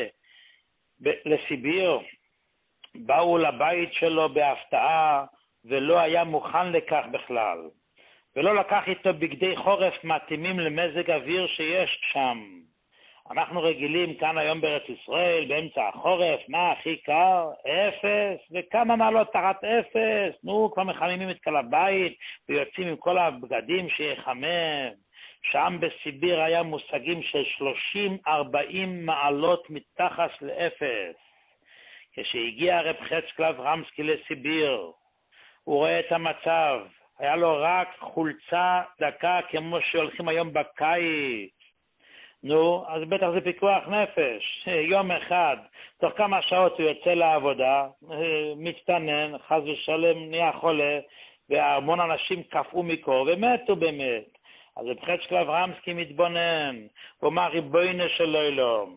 לסיביר, באו לבית שלו בהפתעה, ולא היה מוכן לכך בכלל, ולא לקח איתו בגדי חורף מתאימים למזג אוויר שיש שם. אנחנו רגילים כאן היום בארץ ישראל, באמצע החורף, מה הכי קר? אפס, וכמה מעלות תחת אפס, נו, כבר מחממים את כל הבית, ויוצאים עם כל הבגדים שיחמם. שם בסיביר היה מושגים של שלושים ארבעים מעלות מתחת לאפס. כשהגיע רב חזקאל אברמסקי לסיביר, הוא רואה את המצב, היה לו רק חולצה דקה כמו שהולכים היום בקיץ. נו, אז בטח זה פיקוח נפש. יום אחד, תוך כמה שעות הוא יוצא לעבודה, מצטנן, חס ושלום נהיה חולה, והמון אנשים קפאו מקור ומתו באמת. אז רב חזקאל אברמסקי מתבונן, הוא אומר, ריבונו של עולם,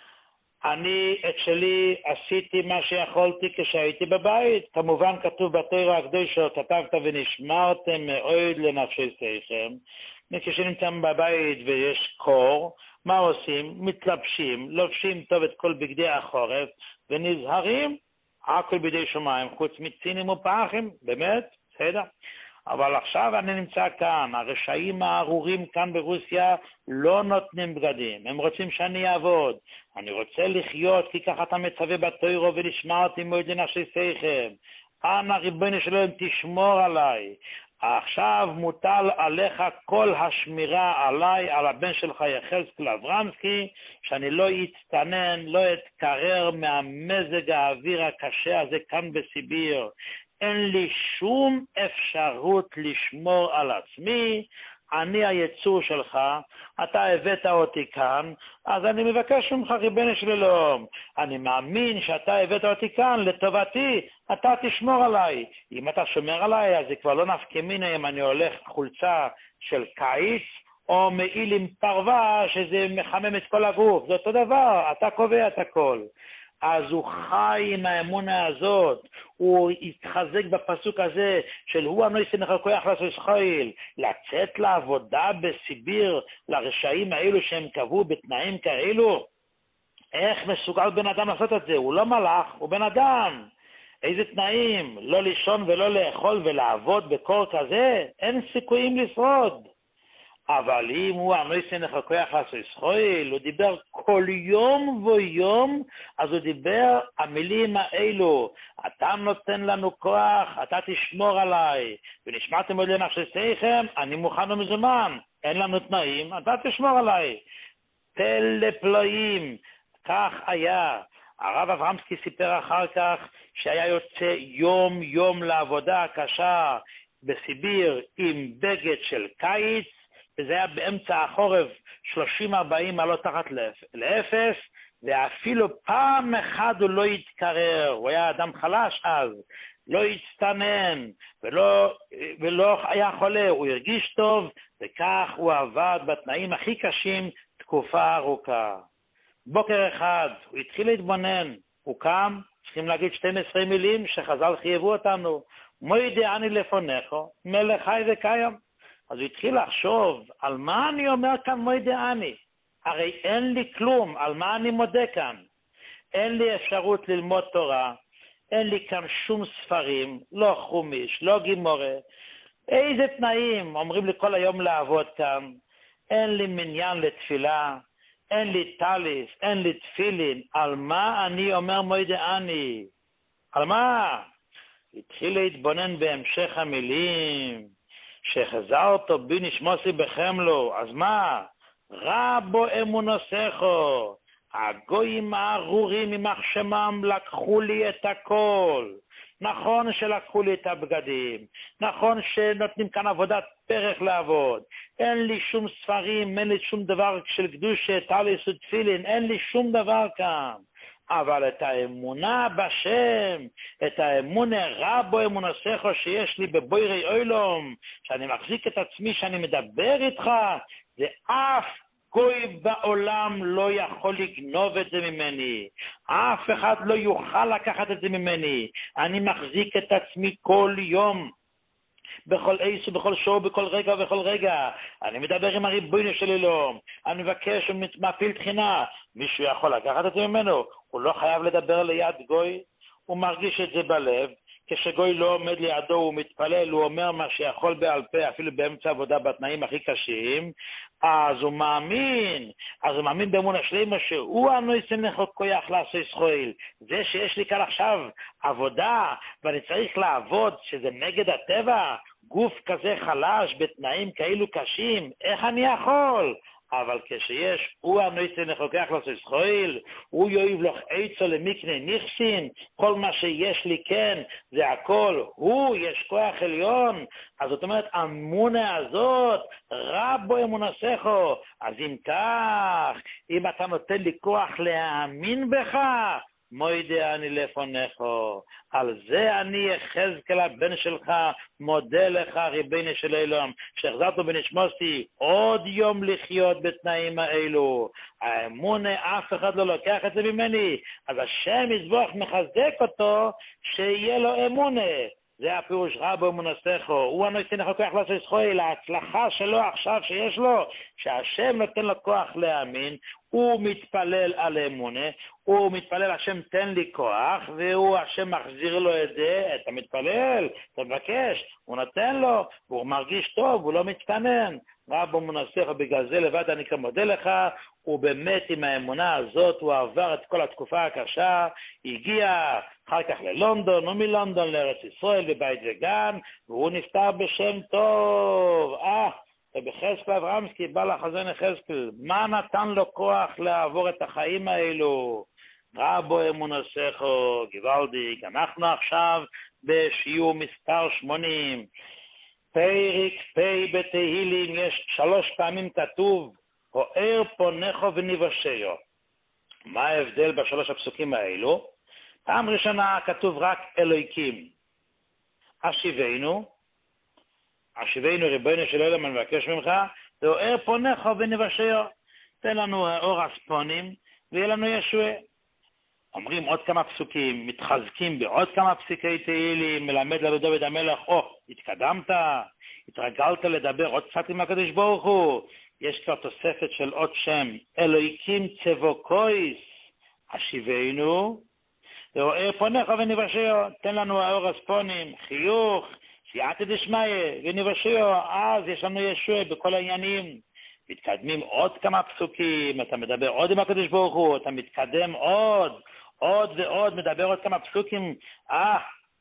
אני את שלי עשיתי מה שיכולתי כשהייתי בבית. כמובן כתוב בתורה הקדושה, כתבת ונשמרתם מאוד לנפשותיכם. כשנמצאים בבית ויש קור, מה עושים? מתלבשים, לובשים טוב את כל בגדי החורף, ונזהרים, הכל בידי שמיים, חוץ מצינים ופחים, באמת, בסדר. אבל עכשיו אני נמצא כאן, הרשעים הארורים כאן ברוסיה לא נותנים בגדים, הם רוצים שאני אעבוד, אני רוצה לחיות כי ככה אתה מצווה בתורה ונשמרתי מאוד לנפשותיכם. אנא ריבונו של עולם תשמור עליי, עכשיו מוטל עליך כל השמירה עליי, על הבן שלך יחזקאל אברמסקי, שאני לא אצטנן, לא אתקרר מהמזג האוויר הקשה הזה כאן בסיביר. אין לי שום אפשרות לשמור על עצמי, אני היצור שלך, אתה הבאת אותי כאן, אז אני מבקש ממך ריבונו של עולם, אני מאמין שאתה הבאת אותי כאן לטובתי, אתה תשמור עליי. אם אתה שומר עליי, אז זה כבר לא נפקא מינה אם אני הולך חולצה של קיץ, או מעיל עם פרווה שזה מחמם את כל הגוף, זה אותו דבר, אתה קובע את הכל. אז הוא חי עם האמונה הזאת, הוא התחזק בפסוק הזה של הוא הנויסים לכו כוח לעשות ישראל, לצאת לעבודה בסיביר לרשעים האלו שהם קבעו בתנאים כאלו. איך מסוגל בן אדם לעשות את זה? הוא לא מלאך, הוא בן אדם. איזה תנאים? לא לישון ולא לאכול ולעבוד בקור כזה? אין סיכויים לשרוד. אבל אם הוא הנויסים לכו כוח לעשות ישראל, הוא דיבר כל יום ויום, אז הוא דיבר המילים האלו, אתה נותן לנו כוח, אתה תשמור עליי, ונשמעתם מאוד לנפשותיכם, אני מוכן ומזומן, אין לנו תנאים, אתה תשמור עליי. תל לפלאים, כך היה. הרב אברמסקי סיפר אחר כך שהיה יוצא יום יום לעבודה הקשה בסיביר עם בגד של קיץ, וזה היה באמצע החורף שלושים ארבעים מעלות תחת לאפס, ואפילו פעם אחד הוא לא התקרר, הוא היה אדם חלש אז, לא הצטנן, ולא, ולא היה חולה, הוא הרגיש טוב, וכך הוא עבד בתנאים הכי קשים תקופה ארוכה. בוקר אחד הוא התחיל להתבונן, הוא קם, צריכים להגיד שתים עשרה מילים שחז"ל חייבו אותנו, מוידי אני לפונךו, מלך חי וקיים. אז הוא התחיל לחשוב, על מה אני אומר כאן מוידי אני? הרי אין לי כלום, על מה אני מודה כאן? אין לי אפשרות ללמוד תורה, אין לי כאן שום ספרים, לא חומיש, לא גימורה. איזה תנאים אומרים לי כל היום לעבוד כאן? אין לי מניין לתפילה, אין לי טליס, אין לי תפילין. על מה אני אומר מוידי אני? על מה? התחיל להתבונן בהמשך המילים. שחזרת בי נשמוסי בחמלו, אז מה? רבו אמונוסךו, הגויים הארורים ממח שמם לקחו לי את הכל. נכון שלקחו לי את הבגדים, נכון שנותנים כאן עבודת פרח לעבוד, אין לי שום ספרים, אין לי שום דבר של קדושה, טליס ותפילין, אין לי שום דבר כאן. אבל את האמונה בשם, את האמונה רבו אמונתך שיש לי בבוירי אוילום, שאני מחזיק את עצמי, שאני מדבר איתך, זה אף גוי בעולם לא יכול לגנוב את זה ממני. אף אחד לא יוכל לקחת את זה ממני. אני מחזיק את עצמי כל יום. בכל עיס ובכל שור, בכל רגע ובכל רגע. אני מדבר עם הריבונו של עולם. אני מבקש ומפעיל תחינה. מישהו יכול לקחת את זה ממנו. הוא לא חייב לדבר ליד גוי. הוא מרגיש את זה בלב. כשגוי לא עומד לידו, הוא מתפלל, הוא אומר מה שיכול בעל פה, אפילו באמצע עבודה בתנאים הכי קשים, אז הוא מאמין, אז הוא מאמין באמונה שלמה שהוא הנויסן לך כוח לעשות סחויל. זה שיש לי כאן עכשיו עבודה, ואני צריך לעבוד, שזה נגד הטבע, גוף כזה חלש, בתנאים כאלו קשים, איך אני יכול? אבל כשיש, הוא הנויסן לחוקח לעשות סחויל, הוא יאיב לך עצו למקנה נכסין, כל מה שיש לי כן, זה הכל, הוא, יש כוח עליון, אז זאת אומרת, אמונה הזאת, רבו אמונתך, אז אם כך, אם אתה נותן לי כוח להאמין בך, מוידה אני לפונך, על זה אני יחזקאל הבן שלך, מודה לך ריבונו של עולם, שהחזרת בנשמתי עוד יום לחיות בתנאים האלו. האמונה אף אחד לא לוקח את זה ממני, אז השם יזבח מחזק אותו, שיהיה לו אמונה. זה הפירוש רבו אמונתך, הוא הנויסן לך כוח לעשות סחויל, ההצלחה שלו עכשיו שיש לו, שהשם נותן לו כוח להאמין, הוא מתפלל על אמונה, הוא מתפלל, השם תן לי כוח, והוא השם מחזיר לו את זה, אתה מתפלל, אתה מבקש, הוא נותן לו, הוא מרגיש טוב, הוא לא מתקנן. רבו אמונתך, בגלל זה לבד אני כמודה לך, ובאמת עם האמונה הזאת הוא עבר את כל התקופה הקשה, הגיע אחר כך ללונדון, ומלונדון לארץ ישראל בבית וגן, והוא נפטר בשם טוב. אה, ובחזקאל אברמסקי בא לחזון יחזקאל, מה נתן לו כוח לעבור את החיים האלו? רבו אמונתך, גוואלדיק. אנחנו עכשיו בשיעור מספר שמונים, פרק פי בתהילים, יש שלוש פעמים כתוב, הואר פונך ונבשעו. מה ההבדל בשלוש הפסוקים האלו? פעם ראשונה כתוב רק אלוהיקים. השיבנו, השיבנו ריבונו של עולם, אני מבקש ממך, והואר פונך ונבשעו. תן לנו אור הספונים, ויהיה לנו ישועה. אומרים עוד כמה פסוקים, מתחזקים בעוד כמה פסיקי תהילים, מלמד לנו דוד המלך, או, התקדמת, התרגלת לדבר עוד קצת עם הקדוש ברוך הוא, יש כבר תוספת של עוד שם, אלוהיקים צבוקויס, השיבנו, והואר פונך ונבשעו, תן לנו האור הספונים, חיוך, סייעתא דשמיא, ונבשעו, אז יש לנו ישועה בכל העניינים. מתקדמים עוד כמה פסוקים, אתה מדבר עוד עם הקדוש ברוך הוא, אתה מתקדם עוד, עוד ועוד, מדבר עוד כמה פסוקים, אה,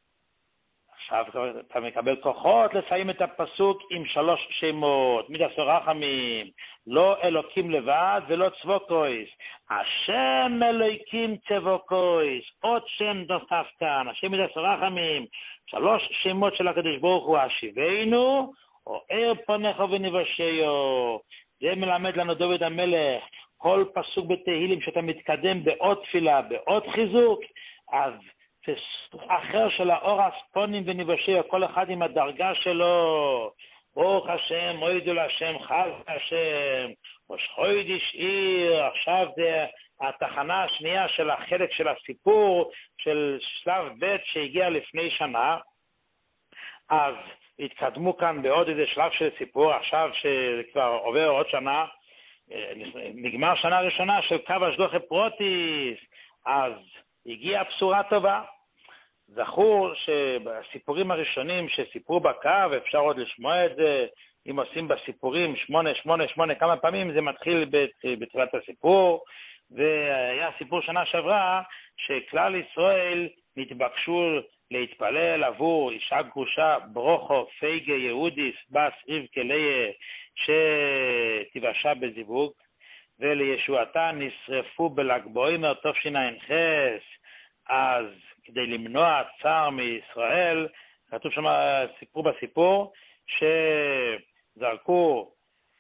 עכשיו אתה מקבל כוחות לסיים את הפסוק עם שלוש שמות, מידס ורחמים, לא אלוקים לבד ולא צבוקויס, השם אלוהיקים צבוקויס, עוד שם נוסף כאן, השם מידס ורחמים, שלוש שמות של הקדוש ברוך הוא, השיבנו, הואר פונך ונבשעו. זה מלמד לנו דוד המלך, כל פסוק בתהילים שאתה מתקדם בעוד תפילה, בעוד חיזוק, אז פסוק אחר של האור הספונים ונבשעו, כל אחד עם הדרגה שלו, ברוך השם, מוידו להשם, חג השם, ראש חודש עיר, עכשיו זה התחנה השנייה של החלק של הסיפור, של שלב ב' שהגיע לפני שנה, אז התקדמו כאן בעוד איזה שלב של סיפור, עכשיו שכבר עובר עוד שנה, נגמר שנה ראשונה של קו השגחה פרוטיס, אז הגיעה בשורה טובה. זכור שבסיפורים הראשונים שסיפרו בקו, אפשר עוד לשמוע את זה, אם עושים בסיפורים שמונה, שמונה, שמונה, כמה פעמים זה מתחיל בתחילת הסיפור, והיה סיפור שנה שעברה שכלל ישראל נתבקשו להתפלל עבור אישה גרושה ברוכו פייגה יהודיס בס רבקה ליה שתיבשה בזיווג, ולישועתה נשרפו בל"ג בעומר תשע"ח. אז כדי למנוע צער מישראל, כתוב שם סיפור בסיפור, שזרקו,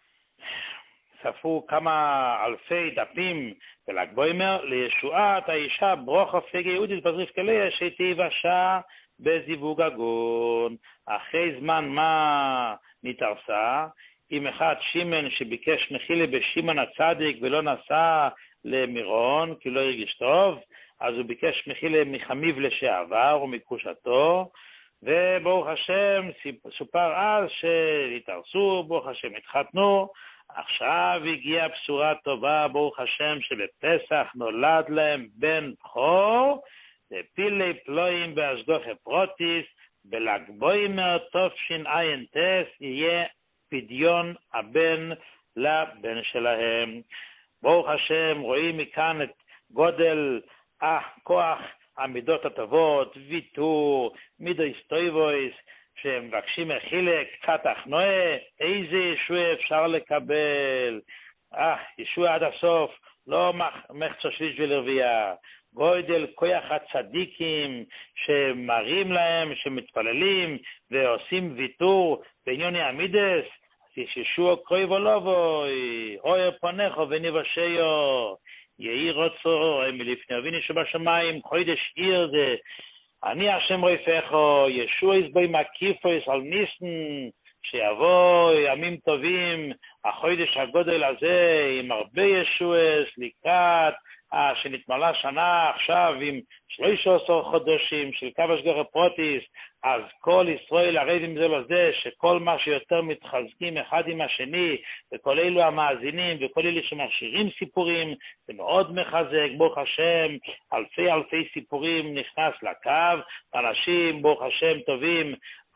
שרפו כמה אלפי דפים בל"ג בעומר לישועת האישה ברוכו פגי יהודית בזריף כליה שתיוושע בזיווג הגון. אחרי זמן מה נתארסה? עם אחד שמן שביקש מחילה בשמעון הצדיק ולא נסע למירון כי לא הרגיש טוב, אז הוא ביקש מחילה מחמיב לשעבר ומקושתו, וברוך השם סופר אז שהתארסו, ברוך השם התחתנו. עכשיו הגיעה בשורה טובה, ברוך השם, שבפסח נולד להם בן בכור, ופילי פלואים בהשגחה פרוטיס, בל"ג בעומר תשע"ט יהיה פדיון הבן לבן שלהם. ברוך השם, רואים מכאן את גודל הכוח, המידות הטובות, ויתור, מידויס טויבויס, שמבקשים מחילק, קצת אחנועה, איזה ישוע אפשר לקבל? אה, ישוע עד הסוף, לא מחצו שליש ולרבייה. גודל כוח הצדיקים שמראים להם, שמתפללים ועושים ויתור בעניוני המידס, אז יש ישוע קרוב ולבוי, אוי פונך ונבשיו, יהי רצו מלפני אבינו שבשמיים, חודש עיר זה, אני השם רפאך, ישוע יסבוי מקיפוס על ניסן, שיבוא ימים טובים, החודש הגודל הזה, עם הרבה ישועס, לקראת, אה, שנתמלה שנה עכשיו עם שלושה עשר חודשים של קו השגחה פרוטיס, אז כל ישראל ערב עם זה לזה, שכל מה שיותר מתחזקים אחד עם השני, וכל אלו המאזינים, וכל אלו שמכשירים סיפורים, זה מאוד מחזק, ברוך השם, אלפי אלפי סיפורים נכנס לקו, אנשים, ברוך השם, טובים,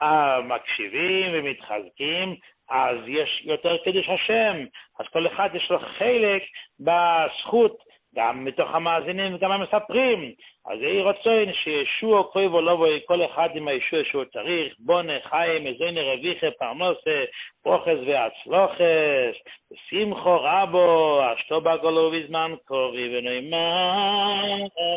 מקשיבים ומתחזקים, אז יש יותר קדוש השם, אז כל אחד יש לו חלק בזכות, גם מתוך המאזינים וגם המספרים. אז יהי רצון שישוע קרוב ולבוא כל אחד עם הישוע שהוא צריך, בונה חיים, מזוין רוויחה, פרנסה, פרוחס והצלוחס, שמחו רבו, אשתו בגולו בזמן קורי ונאמן,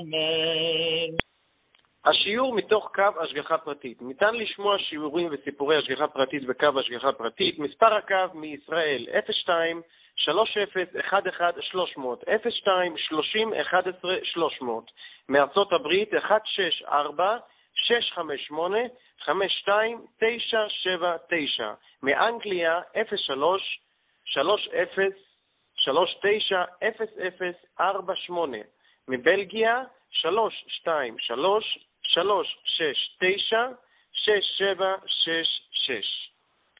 אמן. השיעור מתוך קו השגחה פרטית. ניתן לשמוע שיעורים וסיפורי השגחה פרטית בקו השגחה פרטית. מספר הקו מישראל אפס שתיים שלוש אפס אחת אחת שלוש מאות, אפס שתיים שלושים אחת עשרה שלוש מאות. מארצות הברית אחת שש ארבע שש חמש שמונה חמש שתיים תשע שבע תשע. מאנגליה אפס שלוש שלוש אפס שלוש תשע אפס אפס ארבע שמונה. מבלגיה שלוש שתיים שלוש שלוש שש תשע שש שבע שש שש.